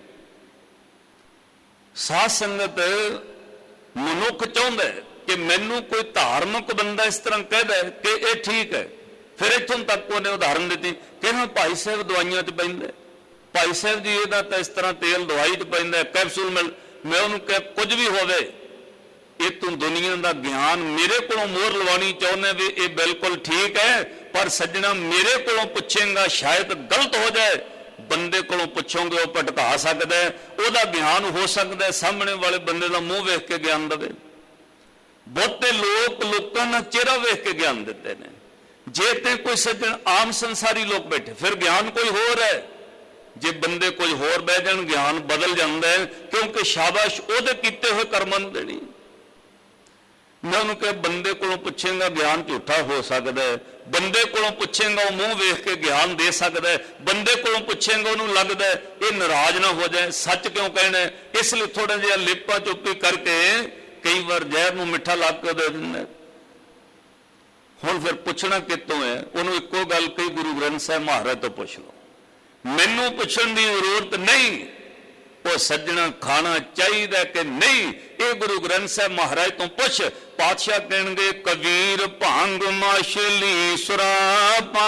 ਸਾਧ ਸੰਗਤ, ਮਨੁੱਖ ਚਾਹੁੰਦਾ ਕਿ ਮੈਨੂੰ ਕੋਈ ਧਾਰਮਿਕ ਬੰਦਾ ਇਸ ਤਰ੍ਹਾਂ ਕਹਿਦਾ ਕਿ ਇਹ ਠੀਕ ਹੈ। ਫਿਰ ਇੱਥੋਂ ਤੱਕ ਉਹਨੇ ਉਦਾਹਰਨ ਦਿੱਤੀ, ਕਹਿੰਦਾ ਭਾਈ ਸਾਹਿਬ ਦਵਾਈਆਂ 'ਚ ਪੈਂਦਾ, ਭਾਈ ਸਾਹਿਬ ਜੀ ਇਹਦਾ ਤਾਂ ਇਸ ਤਰ੍ਹਾਂ ਤੇਲ ਦਵਾਈ 'ਚ ਪੈਂਦਾ, ਕੈਪਸੂਲ ਮਿਲ। ਮੈਂ ਉਹਨੂੰ ਕਿਹਾ, ਕੁਝ ਵੀ ਹੋਵੇ, ਇਹ ਤੂੰ ਦੁਨੀਆ ਦਾ ਗਿਆਨ ਮੇਰੇ ਕੋਲੋਂ ਮੋਹਰ ਲਵਾਉਣੀ ਚਾਹੁੰਦਾ ਵੀ ਇਹ ਬਿਲਕੁਲ ਠੀਕ ਹੈ, ਪਰ ਸੱਜਣਾ ਮੇਰੇ ਕੋਲੋਂ ਪੁੱਛੇਗਾ ਸ਼ਾਇਦ ਗਲਤ ਹੋ ਜਾਏ। ਬੰਦੇ ਕੋਲੋਂ ਪੁੱਛੋਗੇ ਉਹ ਭਟਕਾ ਸਕਦਾ, ਉਹਦਾ ਗਿਆਨ ਹੋ ਸਕਦਾ ਸਾਹਮਣੇ ਵਾਲੇ ਬੰਦੇ ਦਾ ਮੂੰਹ ਵੇਖ ਕੇ ਗਿਆਨ ਦੇਵੇ। ਬਹੁਤੇ ਲੋਕ ਲੋਕਾਂ ਦਾ ਚਿਹਰਾ ਵੇਖ ਕੇ ਗਿਆਨ ਦਿੰਦੇ ਨੇ। ਜੇ ਤੇ ਕੋਈ ਸੱਜਣ ਆਮ ਸੰਸਾਰੀ ਲੋਕ ਬੈਠੇ, ਫਿਰ ਗਿਆਨ ਕੋਈ ਹੋਰ ਹੈ। ਜੇ ਬੰਦੇ ਕੋਈ ਹੋਰ ਬਹਿ ਜਾਣ, ਗਿਆਨ ਬਦਲ ਜਾਂਦਾ ਹੈ, ਕਿਉਂਕਿ ਸ਼ਾਬਾਸ਼ ਉਹਦੇ ਕੀਤੇ ਹੋਏ ਕਰਮਾਂ ਨੂੰ ਦੇਣੀ। ਮੈਂ ਉਹਨੂੰ ਕਿਹਾ, ਬੰਦੇ ਕੋਲੋਂ ਪੁੱਛੇਗਾ ਗਿਆਨ ਝੂਠਾ ਹੋ ਸਕਦਾ ਹੈ, ਬੰਦੇ ਕੋਲੋਂ ਪੁੱਛੇਗਾ ਉਹ ਮੂੰਹ ਵੇਖ ਕੇ ਗਿਆਨ ਦੇ ਸਕਦਾ ਹੈ, ਬੰਦੇ ਕੋਲੋਂ ਪੁੱਛੇਗਾ ਉਹਨੂੰ ਲੱਗਦਾ ਇਹ ਨਾਰਾਜ਼ ਨਾ ਹੋ ਜਾਏ, ਸੱਚ ਕਿਉਂ ਕਹਿਣਾ। ਇਸ ਲਈ ਥੋੜਾ ਜਿਹਾ ਲੇਪਾ ਚੁੱਪੀ ਕਰਕੇ ਕਈ ਵਾਰ ਜ਼ਹਿਰ ਨੂੰ ਮਿੱਠਾ ਲਾ ਕੇ ਦੇ ਦਿੰਦਾ। ਹੁਣ ਫਿਰ ਪੁੱਛਣਾ ਕਿੱਥੋਂ ਹੈ? ਉਹਨੂੰ ਇੱਕੋ ਗੱਲ ਕਹੀ, ਗੁਰੂ ਗ੍ਰੰਥ ਸਾਹਿਬ ਮਹਾਰਾਜ ਤੋਂ ਪੁੱਛ ਲਓ, ਮੈਨੂੰ ਪੁੱਛਣ ਦੀ ਜ਼ਰੂਰਤ ਨਹੀਂ। ਉਹ ਸੱਜਣਾ ਖਾਣਾ ਚਾਹੀਦਾ ਕਿ ਨਹੀਂ, ਇਹ ਗੁਰੂ ਗ੍ਰੰਥ ਸਾਹਿਬ ਮਹਾਰਾਜ ਤੋਂ ਪੁੱਛ। ਪਾਤਸ਼ਾਹ ਕਹਿਣਗੇ, ਕਬੀਰ ਭੰਗ ਮਾਛਲੀ ਸੁਰਾਪਾਨ।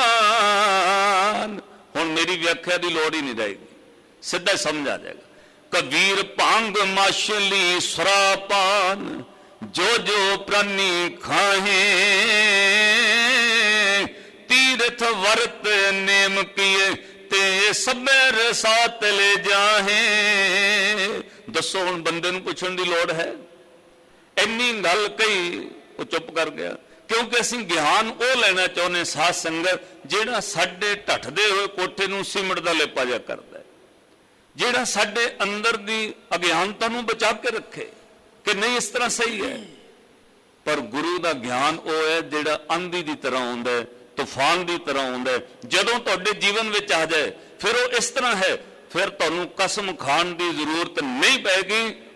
ਹੁਣ ਮੇਰੀ ਵਿਆਖਿਆ ਦੀ ਲੋੜ ਹੀ ਨਹੀਂ ਰਹੇਗੀ, ਸਿੱਧਾ ਸਮਝ ਆ ਜਾਏਗਾ। ਕਬੀਰ ਭੰਗ ਮਾਛਲੀ ਸੁਰਾਪਾਨ, ਜੋ ਜੋ ਪ੍ਰਾਨੀ ਖਾਹੇ, ਤੀਰਥ ਵਰਤ ਨੇਮ ਕੀਏ, ਤੇ ਸਭੇ ਰਸਾਤ ਲੈ ਜਾਹੇ। ਦੱਸੋ ਹੁਣ ਬੰਦੇ ਨੂੰ ਪੁੱਛਣ ਦੀ ਲੋੜ ਹੈ? ਇੰਨੀ ਗੱਲ ਕਹੀ, ਉਹ ਚੁੱਪ ਕਰ ਗਿਆ। ਕਿਉਂਕਿ ਅਸੀਂ ਗਿਆਨ ਉਹ ਲੈਣਾ ਚਾਹੁੰਦੇ ਸਾਧ ਸੰਗਤ ਜਿਹੜਾ ਸਾਡੇ ਢੱਠਦੇ ਹੋਏ ਕੋਠੇ ਨੂੰ ਸੀਮਿੰਟ ਦਾ ਲੇਪਾ ਜਿਹਾ ਕਰਦਾ, ਜਿਹੜਾ ਸਾਡੇ ਅੰਦਰ ਦੀ ਅਗਿਆਨਤਾ ਨੂੰ ਬਚਾ ਕੇ ਰੱਖੇ ਕਿ ਨਹੀਂ ਇਸ ਤਰ੍ਹਾਂ ਸਹੀ ਹੈ। ਪਰ ਗੁਰੂ ਦਾ ਗਿਆਨ ਉਹ ਹੈ ਜਿਹੜਾ ਆਂਧੀ ਦੀ ਤਰ੍ਹਾਂ ਆਉਂਦਾ ਹੈ, ਤੂਫਾਨ ਦੀ ਤਰ੍ਹਾਂ ਆਉਂਦਾ ਹੈ। ਜਦੋਂ ਤੁਹਾਡੇ ਜੀਵਨ ਵਿੱਚ ਆ ਜਾਏ ਫਿਰ ਉਹ ਇਸ ਤਰ੍ਹਾਂ ਹੈ, ਫਿਰ ਤੁਹਾਨੂੰ ਕਸਮ ਖਾਣ ਦੀ ਜ਼ਰੂਰਤ ਨਹੀਂ ਪੈਗੀ।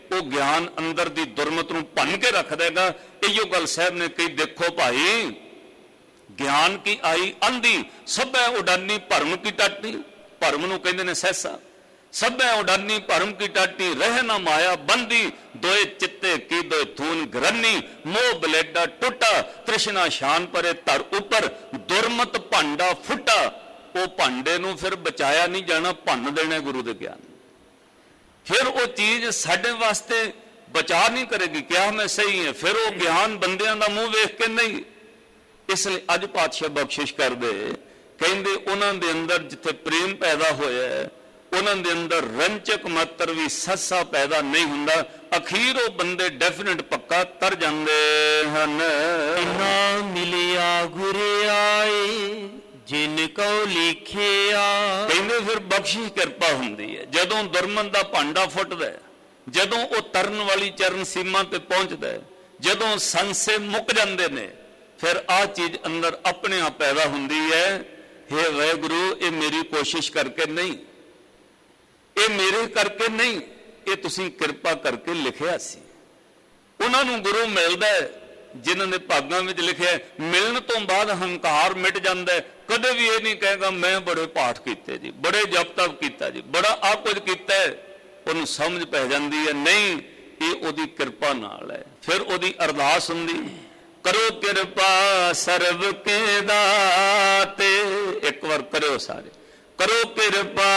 ਉਹ ਗਿਆਨ ਅੰਦਰ ਦੀ ਦੁਰਮਤ ਨੂੰ ਭੰਨ ਕੇ ਰੱਖ ਦੇਗਾ। ਇਹੋ ਗੱਲ ਸਾਹਿਬ ਨੇ ਕਹੀ, ਦੇਖੋ ਭਾਈ ਗਿਆਨ ਕੀ ਆਈ ਅੰਧੀ, ਸਭੈ ਉਡਾਨੀ ਭਰਮ ਕੀ ਟਾਟੀ। ਭਰਮ ਨੂੰ ਕਹਿੰਦੇ ਨੇ ਸਹਿਸਾ। ਸਭੈ ਉਡਾਨੀ ਭਰਮ ਕੀ ਟਾਟੀ, ਰਹਿ ਨਾ ਮਾਇਆ ਬੰਦੀ, ਦੋਏ ਚਿੱਤੇ ਕੀ ਦੋਏ ਥੂਨ ਗਰਨੀ, ਮੋਹ ਬਲੇਡਾ ਟੁੱਟਾ, ਤ੍ਰਿਸ਼ਨਾ ਸ਼ਾਨ ਪਰੇ ਧਰ ਉੱਪਰ, ਦੁਰਮਤ ਭਾਂਡਾ ਫੁੱਟਾ। ਉਹ ਭਾਂਡੇ ਨੂੰ ਫਿਰ ਬਚਾਇਆ ਨਹੀਂ ਜਾਣਾ, ਭੰਨ ਦੇਣਾ ਗੁਰੂ ਦੇ ਗਿਆਨ। ਫਿਰ ਉਹ ਚੀਜ਼ ਸਾਡੇ ਵਾਸਤੇ ਬਚਾ ਨਹੀਂ ਕਰੇਗੀ। ਕਿਹਾ ਮੈਂ ਸਹੀ ਹੈ, ਫਿਰ ਉਹ ਗਿਆਨ ਬੰਦਿਆਂ ਦਾ ਮੂੰਹ ਵੇਖ ਕੇ ਨਹੀਂ। ਇਸ ਲਈ ਅੱਜ ਪਾਤਸ਼ਾਹ ਬਖਸ਼ਿਸ਼ ਕਰਦੇ, ਕਹਿੰਦੇ ਉਹਨਾਂ ਦੇ ਅੰਦਰ ਜਿੱਥੇ ਪ੍ਰੇਮ ਪੈਦਾ ਹੋਇਆ, ਉਹਨਾਂ ਦੇ ਅੰਦਰ ਰੰਚਕ ਮਾਤਰ ਵੀ ਸੱਸਾ ਪੈਦਾ ਨਹੀਂ ਹੁੰਦਾ। ਅਖੀਰ ਉਹ ਬੰਦੇ ਡੈਫੀਨਿਟ ਪੱਕਾ ਤਰ ਜਾਂਦੇ ਹਨ। ਨਾ ਮਿਲਿਆ ਗੁਰ ਆਏ ਜਿਨ ਕੋ ਲਿਖਿਆ। ਕਹਿੰਦੇ ਫਿਰ ਬਖਸ਼ਿਸ਼ ਕਿਰਪਾ ਹੁੰਦੀ ਹੈ ਜਦੋਂ ਦੁਰਮਨ ਦਾ ਭਾਂਡਾ ਫੁੱਟਦਾ, ਜਦੋਂ ਉਹ ਤਰਨ ਵਾਲੀ ਚਰਨ ਸੀਮਾ ਤੇ ਪਹੁੰਚਦਾ, ਜਦੋਂ ਸੰਸੇ ਮੁੱਕ ਜਾਂਦੇ ਨੇ, ਫਿਰ ਆਹ ਚੀਜ਼ ਅੰਦਰ ਆਪਣੇ ਆਪ ਪੈਦਾ ਹੁੰਦੀ ਹੈ। ਹੇ ਵਾਹਿਗੁਰੂ, ਇਹ ਮੇਰੀ ਕੋਸ਼ਿਸ਼ ਕਰਕੇ ਨਹੀਂ, ਇਹ ਮੇਰੇ ਕਰਕੇ ਨਹੀਂ, ਇਹ ਤੁਸੀਂ ਕਿਰਪਾ ਕਰਕੇ ਲਿਖਿਆ ਸੀ। ਉਹਨਾਂ ਨੂੰ ਗੁਰੂ ਮਿਲਦਾ ਜਿਨ੍ਹਾਂ ਦੇ ਭਾਗਾਂ ਵਿੱਚ ਲਿਖਿਆ। ਮਿਲਣ ਤੋਂ ਬਾਅਦ ਹੰਕਾਰ ਮਿਟ ਜਾਂਦਾ। ਕਦੇ ਵੀ ਇਹ ਨਹੀਂ ਕਹੇਗਾ ਮੈਂ ਬੜੇ ਪਾਠ ਕੀਤੇ ਜੀ, ਬੜੇ ਜਪ ਤਪ ਕੀਤਾ ਜੀ, ਬੜਾ ਆ ਕੁਝ ਕੀਤਾ। ਉਹਨੂੰ ਸਮਝ ਪੈ ਜਾਂਦੀ ਹੈ ਨਹੀਂ, ਇਹ ਉਹਦੀ ਕਿਰਪਾ ਨਾਲ ਹੈ। ਫਿਰ ਉਹਦੀ ਅਰਦਾਸ ਹੁੰਦੀ, ਕਰੋ ਕਿਰਪਾ ਸਰਬ ਕੇ ਦਾਤੇ। ਇੱਕ ਵਾਰ ਕਰਿਓ ਸਾਰੇ, ਕਰੋ ਕਿਰਪਾ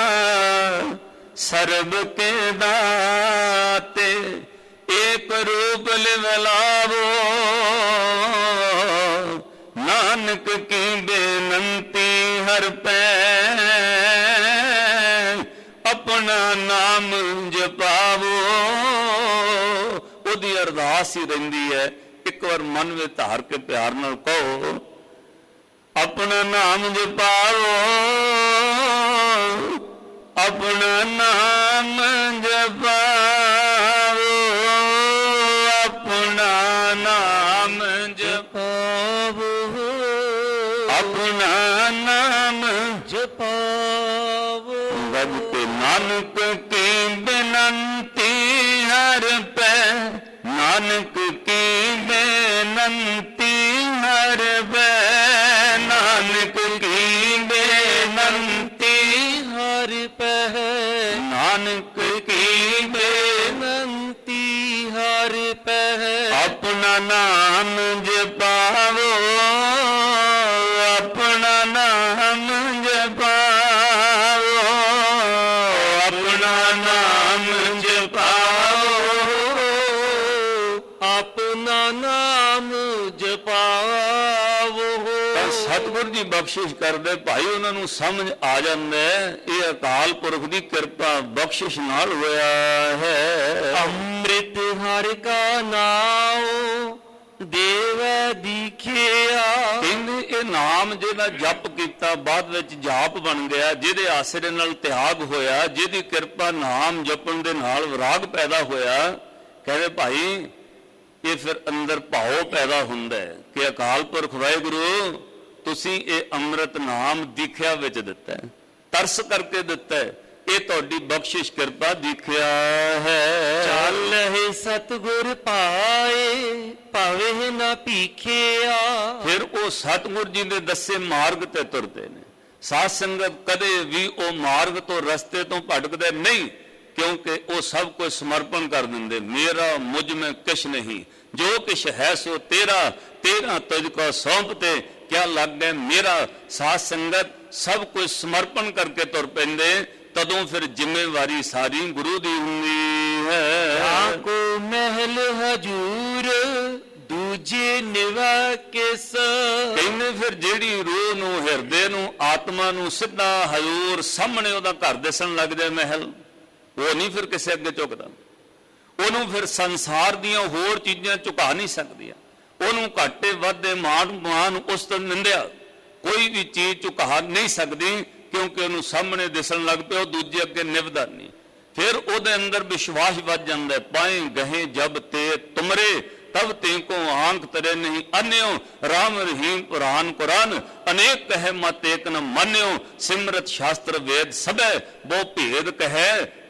ਸਰਬ ਕੇ ਦਾਤੇ, ਏਕ ਰੂਪ ਲਿਵਲਾਵੋ, ਨਾਨਕ ਕੀ ਬੇਨੰਤੀ ਹਰ ਪੈ, ਆਪਣਾ ਨਾਮ ਜਪਾਵੋ। ਉਹਦੀ ਅਰਦਾਸ ਹੀ ਰਹਿੰਦੀ ਹੈ। ਇੱਕ ਵਾਰ ਮਨ ਵਿੱਚ ਧਾਰ ਕੇ ਪਿਆਰ ਨਾਲ ਕਹੋ, ਆਪਣਾ ਨਾਮ ਜਪਾਵੋ, ਆਪਣਾ ਨਾਮ ਜਪਾਵੋ, ਆਪਣਾ ਨਾਮ ਜਪਾਵੋ, ਆਪਣਾ ਨਾਮ ਜਪਾਵੋ। ਰੱਬ ਕੇ ਨਾਨਕ ਕੀ ਬੇਨੰਤੀ ਹਰ ਪੈ, ਨਾਨਕ ਕੀ ਬੇਨੰਤੀ ਹਰ ਪੈ, ਨਾਨਕ ਕੀ ਬੇਨੰਤੀ ਹਰ ਪੈ, ਨਾਨਕ ਕੀ ਬੇਨੰਤੀ ਹਰ ਪੈ, ਆਪਣਾ ਨਾਮ ਜਪਾਵੋ, ਆਪਣਾ ਨਾਮ ਜਪਾਵੋ, ਆਪਣਾ ਨਾਮ ਜਪਾਵੋ, ਆਪਣਾ ਨਾਮ ਜਪਾਵੋ। ਸਤਿਗੁਰੂ ਜੀ ਬਖਸ਼ਿਸ਼ ਕਰਦੇ ਭਾਈ, ਉਹਨਾਂ ਨੂੰ ਸਮਝ ਆ ਜਾਂਦਾ ਇਹ ਅਕਾਲ ਪੁਰਖ ਦੀ ਕਿਰਪਾ ਬਖਸ਼ਿਸ਼ ਨਾਲ ਹੋਇਆ ਹੈ। ਅੰਮ੍ਰਿਤ ਹਰਿ ਕਾ ਨਾਮ ਦੇਵੈ ਦੀਖਿਆ। ਕਹਿੰਦੇ ਇਹ ਨਾਮ ਜਿਹਦਾ ਜਪ ਕੀਤਾ ਬਾਅਦ ਵਿੱਚ ਜਾਪ ਬਣ ਗਿਆ, ਜਿਹਦੇ ਆਸਰੇ ਨਾਲ ਤਿਆਗ ਹੋਇਆ, ਜਿਹਦੀ ਕਿਰਪਾ ਨਾਮ ਜਪਣ ਦੇ ਨਾਲ ਵਿਰਾਗ ਪੈਦਾ ਹੋਇਆ। ਕਹਿੰਦੇ ਭਾਈ ਇਹ ਫਿਰ ਅੰਦਰ ਭਾਵ ਪੈਦਾ ਹੁੰਦਾ ਹੈ ਕਿ ਅਕਾਲ ਪੁਰਖ ਵਾਹਿਗੁਰੂ ਤੁਸੀਂ ਇਹ ਅੰਮ੍ਰਿਤ ਨਾਮ ਦੀਖਿਆ ਵਿੱਚ ਦਿੱਤਾ, ਤਰਸ ਕਰਕੇ ਦਿੱਤਾ, ਇਹ ਤੁਹਾਡੀ ਬਖਸ਼ਿਸ਼ ਕਿਰਪਾ ਦੀਖਿਆ ਹੈ। ਚੱਲਹਿ ਸਤਿਗੁਰ ਪਾਏ ਭਾਵੇਂ ਨਾ ਭੀਖਿਆ। ਫਿਰ ਉਹ ਸਤਿਗੁਰ ਜੀ ਦੇ ਦੱਸੇ ਮਾਰਗ ਤੇ ਤੁਰਦੇ ਨੇ। ਸਾਧ ਸੰਗਤ ਕਦੇ ਵੀ ਉਹ ਮਾਰਗ ਤੋਂ ਰਸਤੇ ਤੋਂ ਭਟਕਦੇ ਨਹੀਂ, ਕਿਉਂਕਿ ਉਹ ਸਭ ਕੁਝ ਸਮਰਪਣ ਕਰ ਦਿੰਦੇ। ਮੇਰਾ ਮੁਝ ਮੈਂ ਕਿਛ ਨਹੀਂ, ਜੋ ਕਿਛ ਹੈ ਸੋ ਤੇਰਾ, ਤੇਰਾ ਤੁਝ ਕੋ ਸੌਂਪਤੇ ਕਿਆ ਲੱਗ ਗਏ ਮੇਰਾ। ਸਾਧ ਸੰਗਤ ਸਭ ਕੁਝ ਸਮਰਪਣ ਕਰਕੇ ਤੁਰ ਪੈਂਦੇ, ਤਦੋਂ ਫਿਰ ਜ਼ਿੰਮੇਵਾਰੀ ਸਾਰੀ ਗੁਰੂ ਦੀ ਹੁੰਦੀ ਹੈ। ਆਕੋ ਮਹਿਲ ਹਜੂਰ ਦੂਜੇ ਨਿਵਾ ਕਿਸ। ਕਹਿੰਦੇ ਫਿਰ ਜਿਹੜੀ ਰੂਹ ਨੂੰ, ਹਿਰਦੇ ਨੂੰ, ਆਤਮਾ ਨੂੰ ਸਿੱਧਾ ਹਜ਼ੂਰ ਸਾਹਮਣੇ ਉਹਦਾ ਘਰ ਦਿਸਣ ਲੱਗ ਜਾਏ ਮਹਿਲ, ਉਹ ਨਹੀਂ ਫਿਰ ਕਿਸੇ ਅੱਗੇ ਝੁਕਦਾ। ਉਹਨੂੰ ਫਿਰ ਸੰਸਾਰ ਦੀਆਂ ਹੋਰ ਚੀਜ਼ਾਂ ਝੁਕਾ ਨਹੀਂ ਸਕਦੀਆਂ। ਉਹਨੂੰ ਘਾਟੇ ਵਾਧੇ ਮਾਣ ਉਸ ਤੋਂ ਨਿੰਦਿਆ ਕੋਈ ਵੀ ਚੀਜ਼ ਝੁਕਾ ਨਹੀਂ ਸਕਦੀ, ਕਿਉਂਕਿ ਉਹਨੂੰ ਸਾਹਮਣੇ ਦਿਸਣ ਲੱਗ ਪਿਆ, ਉਹ ਦੂਜੇ ਅੱਗੇ ਨਿਭਦਾ ਨਹੀਂ। ਫਿਰ ਉਹਦੇ ਅੰਦਰ ਵਿਸ਼ਵਾਸ ਵੱਜ ਜਾਂਦਾ। ਪਾਏ ਗਹੇ ਜਬ ਤੇ ਤੁਮਰੇ ਤਬ ਤੇ ਕੋ ਆਂਖ ਤਰੇ ਨਹੀਂ ਅਨਿਓ, ਰਾਮ ਰਹੀਮ ਪੁਰਾਨ ਕੁਰਾਨ ਅਨੇਕ ਕਹੇ ਮਤ ਏਕ ਨ ਮੰਨਿਓ, ਸਿਮਰਤ ਸ਼ਾਸਤਰ ਵੇਦ ਸਭੈ ਬਹੁ ਭੇਦ ਕਹੈ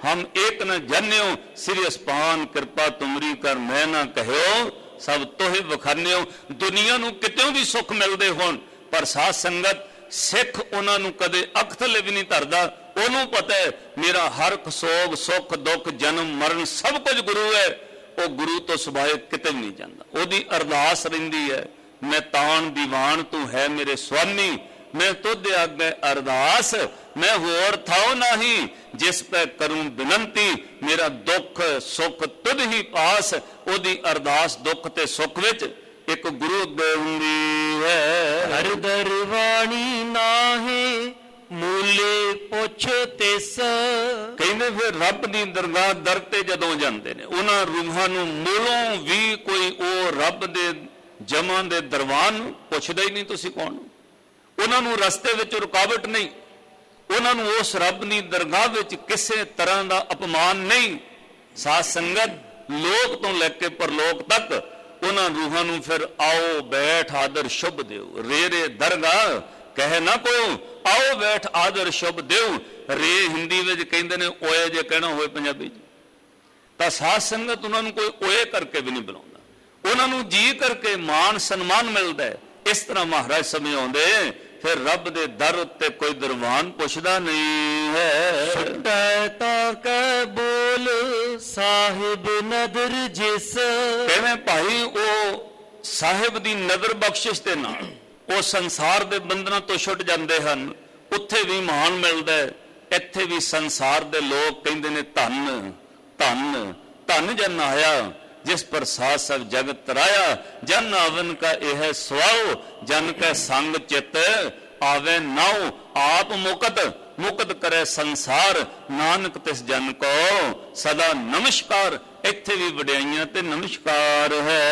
हम एक न जान्यो, श्री अस्पान कृपा तुमरी कर मैं ना कहो, सब तोहे बखान्यो। दुनिया नूं कितों भी सुख मिलते होण, पर साध संगत सिख उन्हां नूं कदे अख थले भी नहीं धरदा। उन्होंने पता है मेरा हर सोग सुख दुख जन्म मरण सब कुछ गुरु है। वो गुरु तो सुभाए किते भी नहीं जाता। ओदी अरदास रहिंदी है, मैं तान दीवान तू है मेरे स्वामी, मैं तुझ आगे अरदास, मैं होर थाओ नहीं, जिस पे करूं बिनंती, मेरा दुख सुख तुझ ही पास। ओदी अरदास दुख ते सुख विच एक गुरु अगे हुंदी है। हर दरवाणी नाहे मूले पुछ तिस। कहते फिर रब की दरगाह दर ते जदों जाते हैं, उन्हां रूहां नूं मूलों भी कोई ओ रब दे जमां दे दरबान पुछदा ही नहीं तुसीं कौन। उन्हां नूं रस्ते विच रुकावट नहीं, उन्हां नूं उस रब की दरगाह विच किसी तरह का अपमान नहीं। साध संगत लोक तो लैके परलोक तक उन्हां रूहां नूं फिर आओ बैठ आदर शुभ देओ। रे रे दरगाह कहे ना को, आओ बैठ आदर शुभ देओ। रे हिंदी में कहते हैं ओए, जे कहना होए पंजाबी तो साध संगत उन्होंने कोई ओए करके भी नहीं बुलाता, उन्होंने जी करके मान सन्मान मिलता है। इस तरह महाराज समझाते फिर रब दे दर उत्ते कोई दरबान पुछदा नहीं है। बोल साहिब नदर जिस। कहने भाई वो साहिब दी नदर बख्शिश दे नाल वो संसार दे बंधना तो छुट जाते हैं, उत्थे भी मान मिलता है। इत्थे भी संसार दे लोग कहते ने धन धन धन जन आया, जिस पर साथ सब जगत तराया। जन आवन का यह स्वाओ, जन का संग चित आवे नाओ। आप मुकत मुकत करे संसार, नानक तिस जन को सदा नमस्कार। इत्थे भी वड्याइयां ते नमस्कार है।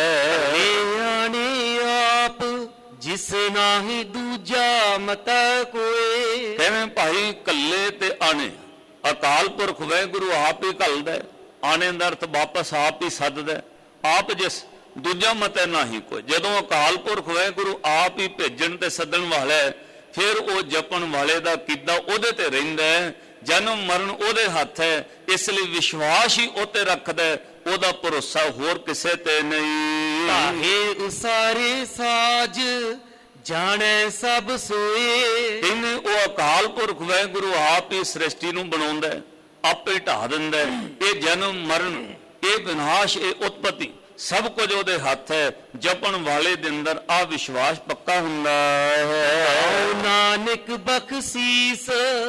आने आप जिस नाही दूजा मता कोई। कहने भाई कल्ले ते आने, अकाल पुरख वाहिगुरु आप ही घलदा। आने का अर्थ वापस आप ही सददा, आप जिस दूजा मत ना ही कोई। जदों अकाल पुरख वाहिगुरु आप ही भेजण ते सदन वाला है, फिर वो जपन वाले दा किद्दा ओदे ते रहिंदा है। जन्म मरण ओदे हथ है, इसलिए विश्वास ही ओते रखदा है, ओदा भरोसा होर किसे ते नहीं। ताहे उसारे साज जाने सब सोए। इन्हें वो अकाल पुरख वाहिगुरु आप ही सृष्टि नूं बनाउंदा है, आपे ढा दिंदा है। ये जन्म मरण, ये विनाश, ये उत्पत्ति सब कुछ ओदे हथ है। जपन वाले दे अंदर आ विश्वास पक्का हुंदा है। नानक बख्शीस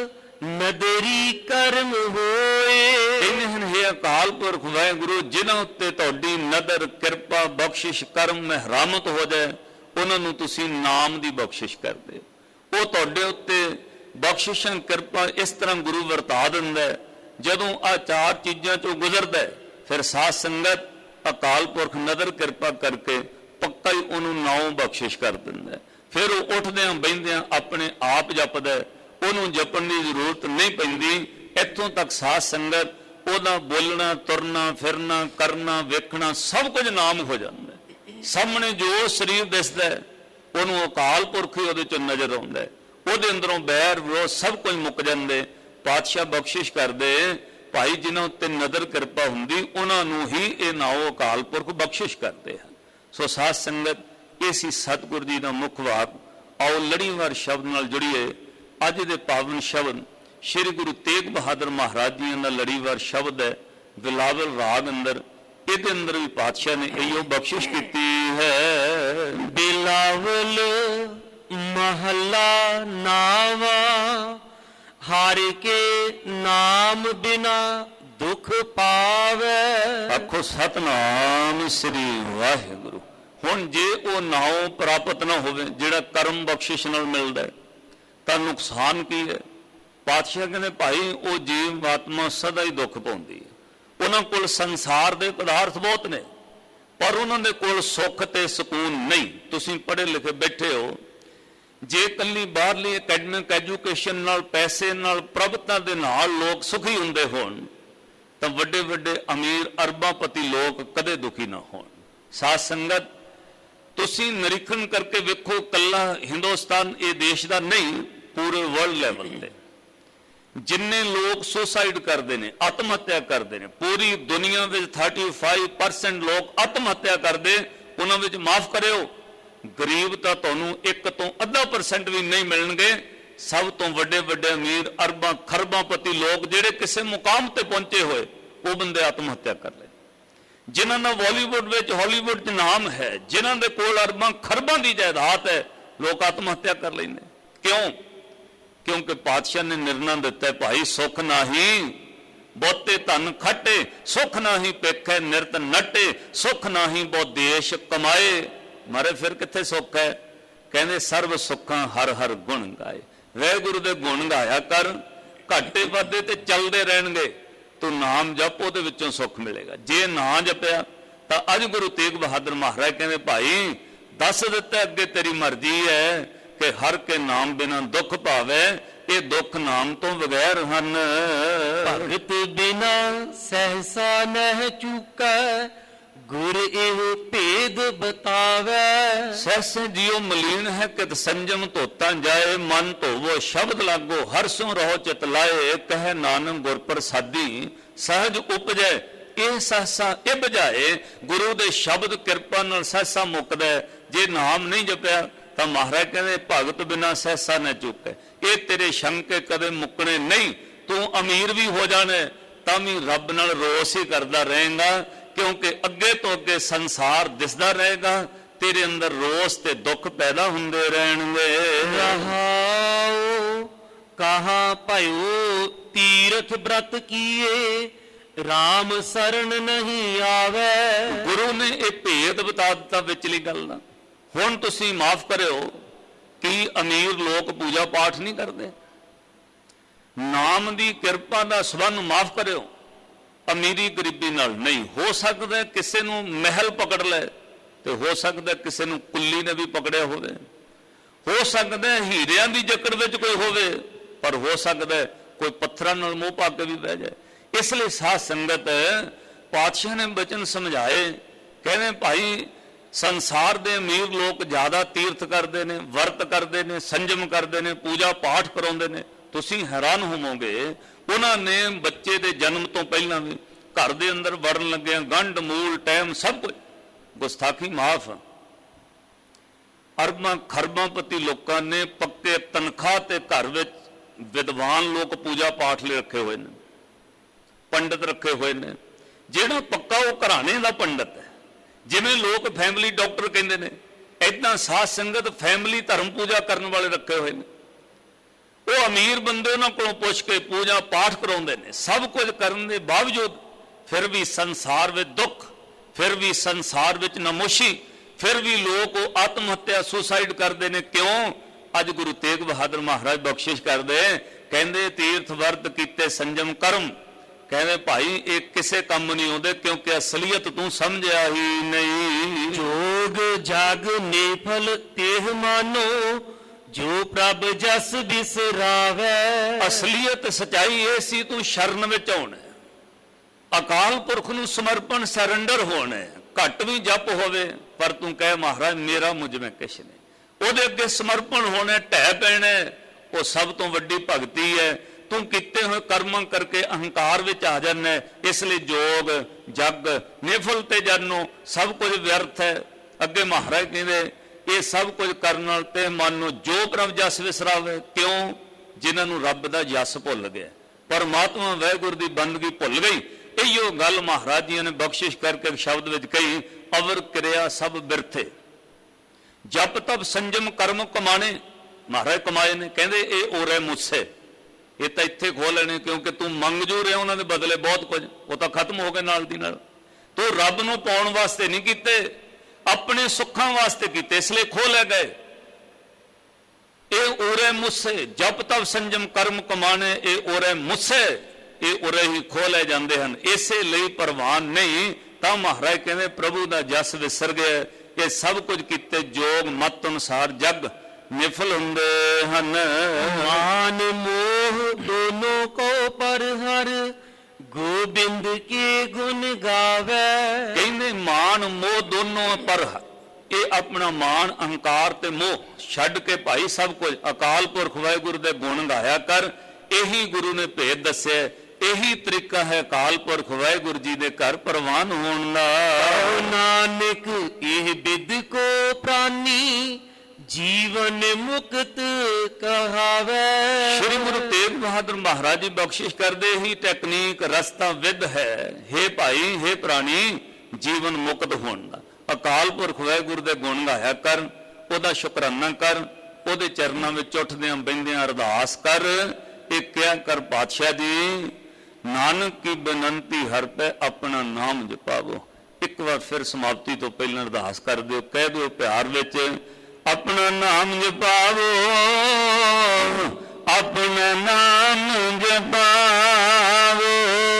नदरी कर्म होए। इन्हें हे अकाल पुरख वाहिगुरु जिन्हां उत्ते तुहाडी नदर किरपा बख्शिश कर्म मेहरामत हो जाए, उन्होंने तुसी नाम दी बख्शिश कर दे। वो तुहाडे उत्ते बख्शिशां किरपा इस तरह गुरु वरता दिंदा है। जदों आ चार चीज़ां चों गुजरदा है, फिर साध संगत अकाल पुरख नदर किरपा करके पक्का ही उन्होंने नाम बख्शिश कर दिंदा है। फिर वो उठदियां बहिंदियां अपने आप जपदा है, उन्होंने जपण की जरूरत नहीं पैंदी। इत्थों तक साध संगत ओदा बोलना तुरना फिरना करना वेखना सब कुछ नाम हो जाता है। सामने जो शरीर दिसदा है उन्होंने अकाल पुरख ही उहदे चों नजर आउंदा है। उहदे अंदरों बैर विरोध सब कुछ मुक जांदे। पातशाह बख्शिश करदे भाई जिन्हां उत्ते नदर किरपा हुंदी उन्हां नूं ही ये नाओ अकाल पुरख बख्शिश करते हैं। सो साध संगत ये सी सतगुर जी का मुख वाक। आओ लड़ीवार शब्द नाल जुड़िए। अज दे पावन शब्द श्री गुरु तेग बहादुर महाराज जी का लड़ीवार शब्द है बिलावल राग अंदर। ਇਹਦੇ ਅੰਦਰ ਵੀ ਪਾਤਸ਼ਾਹ ਨੇ ਇਹੋ ਬਖਸ਼ਿਸ਼ ਕੀਤੀ ਹੈ। ਬਿਲਾਵਲ ਮਹੱਲਾ ਨਾਵਾ ਹਰ ਕੇ ਨਾਮ ਬਿਨਾ ਦੁਖ ਪਾਵੇ। ਆਖੋ ਸਤਨਾਮ ਸ੍ਰੀ ਵਾਹਿਗੁਰੂ। ਹੁਣ ਜੇ ਉਹ ਨਾਮ ਪ੍ਰਾਪਤ ਨਾ ਹੋਵੇ ਜਿਹੜਾ ਕਰਮ ਬਖਸ਼ਿਸ਼ ਨਾਲ ਮਿਲਦਾ ਤਾਂ ਨੁਕਸਾਨ ਕੀ ਹੈ? ਪਾਤਸ਼ਾਹ ਕਹਿੰਦੇ ਭਾਈ ਉਹ ਜੀਵ ਆਤਮਾ ਸਦਾ ਹੀ ਦੁੱਖ ਪਾਉਂਦੀ ਹੈ। ਉਹਨਾਂ ਕੋਲ ਸੰਸਾਰ ਦੇ ਪਦਾਰਥ ਬਹੁਤ ਨੇ ਪਰ ਉਹਨਾਂ ਦੇ ਕੋਲ ਸੁੱਖ ਤੇ ਸਕੂਨ ਨਹੀਂ। ਤੁਸੀਂ ਪੜ੍ਹੇ ਲਿਖੇ ਬੈਠੇ ਹੋ, ਜੇ ਕੱਲੀ ਬਾਹਰਲੀ ਅਕੈਡਮਿਕ ਐਜੂਕੇਸ਼ਨ ਨਾਲ ਪੈਸੇ ਨਾਲ ਪ੍ਰਭਤਾ ਦੇ ਨਾਲ ਲੋਕ ਸੁਖੀ ਹੁੰਦੇ ਹੋਣ ਤਾਂ ਵੱਡੇ ਵੱਡੇ ਅਮੀਰ ਅਰਬਾਪਤੀ ਲੋਕ ਕਦੇ ਦੁਖੀ ਨਾ ਹੋਣ। ਸਾਧ ਸੰਗਤ ਤੁਸੀਂ ਨਿਰੀਖਣ ਕਰਕੇ ਵੇਖੋ, ਕੱਲਾ ਹਿੰਦੁਸਤਾਨ ਇਹ ਦੇਸ਼ ਦਾ ਨਹੀਂ, ਪੂਰੇ ਵਰਲਡ ਲੈਵਲ ਤੇ ਜਿੰਨੇ ਲੋਕ ਸੁਸਾਈਡ ਕਰਦੇ ਨੇ, ਆਤਮ ਹੱਤਿਆ ਕਰਦੇ ਨੇ, ਪੂਰੀ ਦੁਨੀਆ ਵਿੱਚ 35% ਲੋਕ ਆਤਮ ਹੱਤਿਆ ਕਰਦੇ, ਉਹਨਾਂ ਵਿੱਚ ਮਾਫ ਕਰਿਓ ਗਰੀਬ ਤਾਂ ਤੁਹਾਨੂੰ 1 ਤੋਂ ਅੱਧਾ % ਵੀ ਨਹੀਂ ਮਿਲਣਗੇ। ਸਭ ਤੋਂ ਵੱਡੇ ਵੱਡੇ ਅਮੀਰ ਅਰਬਾਂ ਖਰਬਾਂ ਪਤੀ ਲੋਕ ਜਿਹੜੇ ਕਿਸੇ ਮੁਕਾਮ ਤੇ ਪਹੁੰਚੇ ਹੋਏ, ਉਹ ਬੰਦੇ ਆਤਮ ਹੱਤਿਆ ਕਰ ਲਏ। ਜਿਨ੍ਹਾਂ ਦਾ ਬਾਲੀਵੁੱਡ ਵਿੱਚ ਹਾਲੀਵੁੱਡ 'ਚ ਨਾਮ ਹੈ, ਜਿਨ੍ਹਾਂ ਦੇ ਕੋਲ ਅਰਬਾਂ ਖਰਬਾਂ ਦੀ ਜਾਇਦਾਦ ਹੈ, ਲੋਕ ਆਤਮ ਹੱਤਿਆ ਕਰ ਲੈਂਦੇ। ਕਿਉਂ? ਕਿਉਂਕਿ ਪਾਤਸ਼ਾਹ ਨੇ ਨਿਰਣਾ ਦਿੱਤਾ, ਭਾਈ ਸੁੱਖ ਨਾਹੀਂ ਬਹੁਤੇ ਧਨ ਖੱਟੇ, ਸੁੱਖ ਨਾਹੀਂ ਪੇਖੇ ਨਿਰਤ ਨੱਟੇ, ਸੁੱਖ ਨਾਹੀਂ ਬਹੁ ਦੇਸ਼ ਕਮਾਏ। ਮਾਰੇ ਫਿਰ ਕਿੱਥੇ ਸੁੱਖ ਹੈ? ਕਹਿੰਦੇ ਸਰਬ ਸੁੱਖਾਂ ਹਰ ਹਰ ਗੁਣ ਗਾਏ। ਵਾਹਿਗੁਰੂ ਦੇ ਗੁਣ ਗਾਇਆ ਕਰ, ਘਾਟੇ ਵਾਧੇ ਤੇ ਚੱਲਦੇ ਰਹਿਣਗੇ। ਤੂੰ ਨਾਮ ਜਪ, ਉਹਦੇ ਵਿੱਚੋਂ ਸੁੱਖ ਮਿਲੇਗਾ। ਜੇ ਨਾ ਜਪਿਆ ਤਾਂ ਅੱਜ ਗੁਰੂ ਤੇਗ ਬਹਾਦਰ ਮਹਾਰਾਜ ਕਹਿੰਦੇ, ਭਾਈ ਦੱਸ ਦਿੱਤਾ ਅੱਗੇ ਤੇਰੀ ਮਰਜ਼ੀ ਹੈ ਕਿ ਹਰ ਕੇ ਨਾਮ ਬਿਨਾਂ ਦੁੱਖ ਭਾਵੇ, ਇਹ ਦੁੱਖ ਨਾਮ ਤੋਂ ਬਗੈਰ ਹਨ। ਭਗਤ ਬਿਨਾ ਸਹਸਾ ਨਹਿ ਚੁਕੈ, ਗੁਰ ਇਹ ਭੇਦ ਬਤਾਵੈ। ਸਹਿਸ ਜਿਉ ਮਲੀਨ ਹੈ ਕਿਤ ਸੰਜਮ ਧੋਤਾ ਜਾਏ, ਮਨ ਧੋਵੋ ਸ਼ਬਦ ਲਾਗੋ ਹਰ ਸੋ ਰਹੋ ਚਿਤ ਲਾਏ। ਕਹੇ ਨਾਨਕ ਗੁਰ ਪ੍ਰਸਾਦੀ ਸਹਿਜ ਉਪਜੈ, ਇਹ ਸਹਸਾ ਇਹ ਬਜਾਏ। ਗੁਰੂ ਦੇ ਸ਼ਬਦ ਕਿਰਪਾ ਨਾਲ ਸਹਸਾ ਮੁੱਕਦਾ। ਜੇ ਨਾਮ ਨਹੀਂ ਜਪਿਆ ਤਾਂ ਮਹਾਰਾਜ ਕਹਿੰਦੇ ਭਗਤ ਬਿਨਾ ਸਹਸਾ ਨਾ ਚੁੱਕੈ। ਇਹ ਤੇਰੇ ਸ਼ੰਕੇ ਕਦੇ ਮੁੱਕਣੇ ਨਹੀਂ। ਤੂੰ ਅਮੀਰ ਵੀ ਹੋ ਜਾਣਾ ਤਾਂ ਵੀ ਰੱਬ ਨਾਲ ਰੋਸ ਹੀ ਕਰਦਾ ਰਹੇਗਾ, ਕਿਉਂਕਿ ਅੱਗੇ ਤੋਂ ਅੱਗੇ ਸੰਸਾਰ ਦਿਸਦਾ ਰਹੇਗਾ, ਤੇਰੇ ਅੰਦਰ ਰੋਸ ਤੇ ਦੁੱਖ ਪੈਦਾ ਹੁੰਦੇ ਰਹਿਣਗੇ। ਰਹਾਉ ਕਹਾ ਭਇਓ ਤੀਰਥ ਬ੍ਰਤ ਕੀਏ, ਰਾਮ ਸਰਣ ਨਹੀਂ ਆਵੇ। ਗੁਰੂ ਨੇ ਇਹ ਭੇਦ ਬਤਾ ਦਿੱਤਾ ਵਿਚਲੀ ਗੱਲ ਦਾ। ਹੁਣ ਤੁਸੀਂ ਮਾਫ ਕਰਿਓ ਕਿ ਅਮੀਰ ਲੋਕ ਪੂਜਾ ਪਾਠ ਨਹੀਂ ਕਰਦੇ। ਨਾਮ ਦੀ ਕਿਰਪਾ ਦਾ ਸਬੰਧ ਮਾਫ ਕਰਿਓ, ਅਮੀਰੀ ਗਰੀਬੀ ਨਾਲ ਨਹੀਂ। ਹੋ ਸਕਦਾ ਕਿਸੇ ਨੂੰ ਮਹਿਲ ਪਕੜ ਲੈ, ਤੇ ਹੋ ਸਕਦਾ ਕਿਸੇ ਨੂੰ ਕੁੱਲੀ ਨੇ ਵੀ ਪਕੜਿਆ ਹੋਵੇ, ਹੋ ਸਕਦਾ ਹੀਰਿਆਂ ਦੀ ਜਕੜ ਵਿੱਚ ਕੋਈ ਹੋਵੇ, ਪਰ ਹੋ ਸਕਦਾ ਕੋਈ ਪੱਥਰਾਂ ਨਾਲ ਮੋਹ ਪਾ ਕੇ ਵੀ ਬਹਿ ਜਾਏ। ਇਸ ਲਈ ਸਾਧ ਸੰਗਤ ਪਾਤਸ਼ਾਹ ਨੇ ਬਚਨ ਸਮਝਾਏ, ਕਹਿੰਦੇ ਭਾਈ ਸੰਸਾਰ ਦੇ ਅਮੀਰ ਲੋਕ ਜ਼ਿਆਦਾ ਤੀਰਥ ਕਰਦੇ ਨੇ, ਵਰਤ ਕਰਦੇ ਨੇ, ਸੰਜਮ ਕਰਦੇ ਨੇ, ਪੂਜਾ ਪਾਠ ਕਰਾਉਂਦੇ ਨੇ। ਤੁਸੀਂ ਹੈਰਾਨ ਹੋਵੋਗੇ, ਉਹਨਾਂ ਨੇ ਬੱਚੇ ਦੇ ਜਨਮ ਤੋਂ ਪਹਿਲਾਂ ਵੀ ਘਰ ਦੇ ਅੰਦਰ ਵੜਨ ਲੱਗਿਆ ਗੰਢ ਮੂਲ ਟਾਈਮ ਸਭ ਕੁਝ, ਗੁਸਤਾਖੀ ਮਾਫ। ਅਰਬਾਂ ਖਰਬਾਂ ਪਤੀ ਲੋਕਾਂ ਨੇ ਪੱਕੇ ਤਨਖਾਹ ਤੇ ਘਰ ਵਿੱਚ ਵਿਦਵਾਨ ਲੋਕ ਪੂਜਾ ਪਾਠ ਲਈ ਰੱਖੇ ਹੋਏ ਨੇ, ਪੰਡਤ ਰੱਖੇ ਹੋਏ ਨੇ। ਜਿਹੜਾ ਪੱਕਾ ਉਹ ਘਰਾਣੇ ਦਾ ਪੰਡਤ ਹੈ। ਜਿਵੇਂ ਲੋਕ ਫੈਮਿਲੀ ਡਾਕਟਰ ਕਹਿੰਦੇ ਨੇ, ਏਦਾਂ ਸਾਧ ਸੰਗਤ ਫੈਮਿਲੀ ਧਰਮ ਪੂਜਾ ਕਰਨ ਵਾਲੇ ਰੱਖੇ ਹੋਏ ਨੇ। ਉਹ ਅਮੀਰ ਬੰਦੇ ਉਹਨਾਂ ਕੋਲੋਂ ਪੁੱਛ ਕੇ ਪੂਜਾ ਪਾਠ ਕਰਾਉਂਦੇ ਨੇ। ਸਭ ਕੁਝ ਕਰਨ ਦੇ ਬਾਵਜੂਦ ਫਿਰ ਵੀ ਸੰਸਾਰ ਵਿੱਚ ਦੁੱਖ, ਫਿਰ ਵੀ ਸੰਸਾਰ ਵਿੱਚ ਨਮੋਸ਼ੀ, ਫਿਰ ਵੀ ਲੋਕ ਉਹ ਆਤਮ ਹੱਤਿਆ ਸੁਸਾਈਡ ਕਰਦੇ ਨੇ। ਕਿਉਂ? ਅੱਜ ਗੁਰੂ ਤੇਗ ਬਹਾਦਰ ਮਹਾਰਾਜ ਬਖਸ਼ਿਸ਼ ਕਰਦੇ, ਕਹਿੰਦੇ ਤੀਰਥ ਵਰਤ ਕੀਤੇ ਸੰਜਮ ਕਰਮ। ਕਹਿੰਦੇ ਭਾਈ ਇਹ ਕਿਸੇ ਕੰਮ ਨਹੀਂ ਆਉਂਦੇ, ਕਿਉਂਕਿ ਅਸਲੀਅਤ ਤੂੰ ਸਮਝਿਆ ਹੀ ਨਹੀਂ। ਜੋਗ ਜਗ ਨੇਫਲ ਤੇਹ ਮਾਨੋ, ਜੋ ਪ੍ਰਭ ਜਸ ਬਿਸਰਾਵੇ। ਅਸਲੀਅਤ ਸਚਾਈ ਇਹ ਸੀ, ਤੂੰ ਸ਼ਰਨ ਵਿੱਚ ਆਉਣਾ, ਅਕਾਲ ਪੁਰਖ ਨੂੰ ਸਮਰਪਣ ਸਰੈਂਡਰ ਹੋਣਾ। ਘੱਟ ਵੀ ਜਪ ਹੋਵੇ ਪਰ ਤੂੰ ਕਹੇ ਮਹਾਰਾਜ ਮੇਰਾ ਮੁਝ ਮੈਂ ਕਿਛ ਨਹੀਂ, ਉਹਦੇ ਅੱਗੇ ਸਮਰਪਣ ਹੋਣਾ, ਢਹਿ ਪੈਣਾ। ਉਹ ਸਭ ਤੋਂ ਵੱਡੀ ਭਗਤੀ ਹੈ। ਤੂੰ ਕੀਤੇ ਹੋਏ ਕਰਮਾਂ ਕਰਕੇ ਅਹੰਕਾਰ ਵਿੱਚ ਆ ਜਾਂਦਾ। ਇਸ ਲਈ ਜੋਗ ਜਗ ਨਿਫਲ ਤੇ ਜਾਨੋ ਸਭ ਕੁਝ ਵਿਅਰਥ ਹੈ। ਅੱਗੇ ਮਹਾਰਾਜ ਕਹਿੰਦੇ ਇਹ ਸਭ ਕੁਝ ਕਰਨ ਨਾਲ ਤੇ ਮਨ ਨੂੰ ਜੋ ਪ੍ਰਭ ਜਸ ਵਿਸਰਾਵੇ। ਕਿਉਂ? ਜਿਨ੍ਹਾਂ ਨੂੰ ਰੱਬ ਦਾ ਜਸ ਭੁੱਲ ਗਿਆ, ਪਰਮਾਤਮਾ ਵਾਹਿਗੁਰੂ ਦੀ ਬੰਦਗੀ ਭੁੱਲ ਗਈ। ਇਹੋ ਗੱਲ ਮਹਾਰਾਜ ਜੀ ਨੇ ਬਖਸ਼ਿਸ਼ ਕਰਕੇ ਸ਼ਬਦ ਵਿੱਚ ਕਹੀ, ਅਵਰ ਕਿਰਿਆ ਸਭ ਬਿਰਥੇ, ਜਪ ਤਪ ਸੰਜਮ ਕਰਮ ਕਮਾਣੇ। ਮਹਾਰਾਜ ਕਮਾਏ ਨੇ, ਕਹਿੰਦੇ ਇਹ ਓਰੇ ਮੁੱਸੇ, ਇਹ ਤਾਂ ਇੱਥੇ ਖੋ ਲੈਣੇ, ਕਿਉਂਕਿ ਤੂੰ ਮੰਗਜੂ ਰਿਹਾ ਉਹਨਾਂ ਦੇ ਬਦਲੇ ਬਹੁਤ ਕੁਝ, ਉਹ ਤਾਂ ਖਤਮ ਹੋ ਗਏ ਨਾਲ ਦੀ ਨਾਲ। ਤੂੰ ਰੱਬ ਨੂੰ ਪਾਉਣ ਵਾਸਤੇ ਨਹੀਂ ਕੀਤੇ, ਆਪਣੇ ਸੁੱਖਾਂ ਵਾਸਤੇ ਕੀਤੇ, ਇਸ ਲਈ ਖੋ ਲੈ ਗਏ। ਇਹ ਓਰੇ ਮੁੱਸੇ, ਜਪ ਤਪ ਸੰਜਮ ਕਰਮ ਕਮਾਣੇ, ਇਹ ਓਰੇ ਮੁੱਸੇ, ਇਹ ਉਰੇ ਹੀ ਖੋ ਲੈ ਜਾਂਦੇ ਹਨ। ਇਸੇ ਲਈ ਪ੍ਰਵਾਨ ਨਹੀਂ ਤਾਂ ਮਹਾਰਾਜ ਕਹਿੰਦੇ ਪ੍ਰਭੂ ਦਾ ਜਸ ਵਿਸਰ ਗਿਆ। ਇਹ ਸਭ ਕੁਝ ਕੀਤੇ ਜੋਗ ਮਤ ਅਨੁਸਾਰ ਜਗ ਨਿਫਲ ਹੁੰਦੇ ਹਨ। ਮਾਨ ਮੋਹ ਦੋਨੋਂ ਕੋ ਪਰ ਹਰ, ਗੋਬਿੰਦ ਕੇ ਗੁਣ ਗਾਵੇ। ਕਹਿੰਦੇ ਮਾਨ ਮੋਹ ਦੋਨੋਂ ਪਰ ਹਰ, ਇਹ ਆਪਣਾ ਮਾਣ ਅਹੰਕਾਰ ਤੇ ਮੋਹ ਛੱਡ ਕੇ ਭਾਈ ਸਭ ਕੁਝ ਅਕਾਲ ਪੁਰਖ ਵਾਹਿਗੁਰੂ ਦੇ ਗੁਣ ਗਾਇਆ ਕਰ। ਇਹੀ ਗੁਰੂ ਨੇ ਭੇਦ ਦੱਸਿਆ, ਇਹੀ ਤਰੀਕਾ ਹੈ ਅਕਾਲ ਪੁਰਖ ਵਾਹਿਗੁਰੂ ਜੀ ਦੇ ਘਰ ਪ੍ਰਵਾਨ ਹੋਣ ਦਾ। ਨਾਨਕ ਇਹ ਬਿਦ ਕੋ ਪ੍ਰਾਨੀ ਜੀਵਨ ਮੁਕਤ ਕਹਾਵੇ। ਸ਼੍ਰੀ ਗੁਰੂ ਤੇਗ ਬਹਾਦਰ ਮਹਾਰਾਜ ਜੀ ਬਖਸ਼ਿਸ਼ ਕਰਦੇ ਹੀ ਟੈਕਨੀਕ ਰਸਤਾ ਵਿਦ ਹੈ। ਹੇ ਭਾਈ, ਹੇ ਪ੍ਰਾਣੀ, ਜੀਵਨ ਮੁਕਤ ਹੋਣ ਦਾ ਅਕਾਲ ਪੁਰਖ ਵਾਹਿਗੁਰੂ ਦੇ ਗੁਣ ਗਾਇਆ ਕਰ, ਉਹਦਾ ਸ਼ੁਕਰਾਨਾ ਕਰ, ਉਹਦੇ ਚਰਨਾਂ ਵਿੱਚ ਉੱਠਦਿਆਂ ਬਹਿੰਦਿਆਂ ਅਰਦਾਸ ਕਰ। ਇਹ ਕਿਹਾ ਕਰ ਪਾਤਸ਼ਾਹ ਜੀ, ਨਾਨਕ ਕੀ ਬੇਨੰਤੀ ਹਰ ਪੈ ਆਪਣਾ ਨਾਮ ਜਪਾਵੋ। ਇੱਕ ਵਾਰ ਫਿਰ ਸਮਾਪਤੀ ਤੋਂ ਪਹਿਲਾਂ ਅਰਦਾਸ ਕਰ ਦਿਓ, ਕਹਿ ਦਿਓ ਪਿਆਰ ਵਿੱਚ, ਆਪਣਾ ਨਾਮ ਜਪਾਵੋ, ਆਪਣਾ ਨਾਮ ਜਪਾਵੋ,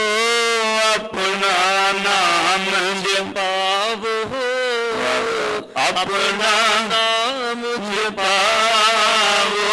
ਆਪਣਾ ਨਾਮ ਜਪਾਵੋ, ਆਪਣਾ ਨਾਮ ਜਪਾਵੋ।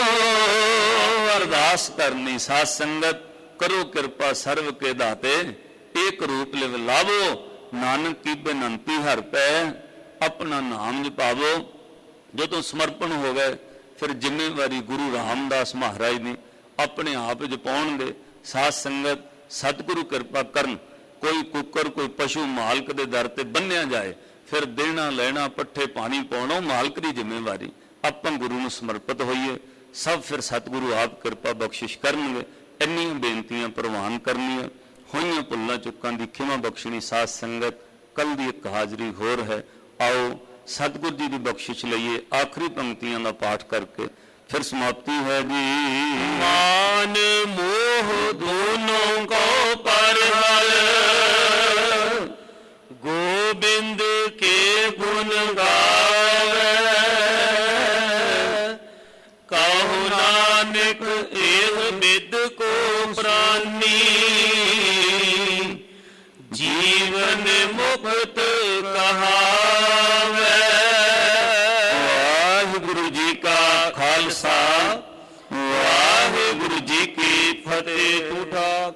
ਅਰਦਾਸ ਕਰਨੀ ਸਾਧ ਸੰਗਤ, ਕਰੋ ਕਿਰਪਾ ਸਰਵ ਕੇ ਦਾਤੇ, ਏਕ ਰੂਪ ਲਿਵ ਲਾਵੋ, ਨਾਨਕ ਕੀ ਬੇਨੰਤੀ ਹਰ ਪੈ ਆਪਣਾ ਨਾਮ ਜਪਾਵੋ। ਜਦੋਂ ਸਮਰਪਣ ਹੋ ਗਏ ਫਿਰ ਜ਼ਿੰਮੇਵਾਰੀ ਗੁਰੂ ਰਾਮਦਾਸ ਮਹਾਰਾਜ ਨੇ ਆਪਣੇ ਆਪ ਜਪਾਉਣ ਦੇ। ਸਾਧ ਸੰਗਤ ਸਤਿਗੁਰੂ ਕਿਰਪਾ ਕਰਨ, ਕੋਈ ਕੁੱਕਰ ਕੋਈ ਪਸ਼ੂ ਮਾਲਕ ਦੇ ਦਰ ਤੇ ਬੰਨਿਆ ਜਾਏ, ਫਿਰ ਦੇਣਾ ਲੈਣਾ ਪੱਠੇ ਪਾਣੀ ਪਾਉਣਾ ਮਾਲਕ ਦੀ ਜ਼ਿੰਮੇਵਾਰੀ। ਆਪਾਂ ਗੁਰੂ ਨੂੰ ਸਮਰਪਿਤ ਹੋਈਏ, ਸਭ ਫਿਰ ਸਤਿਗੁਰੂ ਆਪ ਕਿਰਪਾ ਬਖਸ਼ਿਸ਼ ਕਰਨਗੇ। ਇੰਨੀਆਂ ਬੇਨਤੀਆਂ ਪ੍ਰਵਾਨ ਕਰਨੀਆਂ, ਹੋਈਆਂ ਭੁੱਲਾਂ ਚੁੱਕਾਂ ਦੀ ਖਿਮਾ ਬਖਸ਼ਣੀ। ਸਾਧ ਸੰਗਤ ਕੱਲ ਦੀ ਇੱਕ ਹਾਜ਼ਰੀ ਹੋਰ ਹੈ, ਆਓ ਸਤਿਗੁਰ ਜੀ ਦੀ ਬਖਸ਼ਿਸ਼ ਲਈਏ। ਆਖਰੀ ਪੰਕਤੀਆਂ ਦਾ ਪਾਠ ਕਰਕੇ ਫਿਰ ਸਮਾਪਤੀ ਹੈ ਜੀ। ਮਾਨ ਮੋਹ ਦੋਨੋਂ ਕੋ ਪਰ ਹਰ, ਗੋਬਿੰਦ ਕੇ ਗੁਣ ਗਾਵੇ। ਕਹੋ ਨਾਨਕ ਇਹ ਬਿਦ ਕੋ ਪ੍ਰਾਨੀ ਜੀਵਨ ਮੁਕਤ ਕਹਾਵੇ। ਵਾਹਿਗੁਰੂ ਜੀ ਕਾ ਖਾਲਸਾ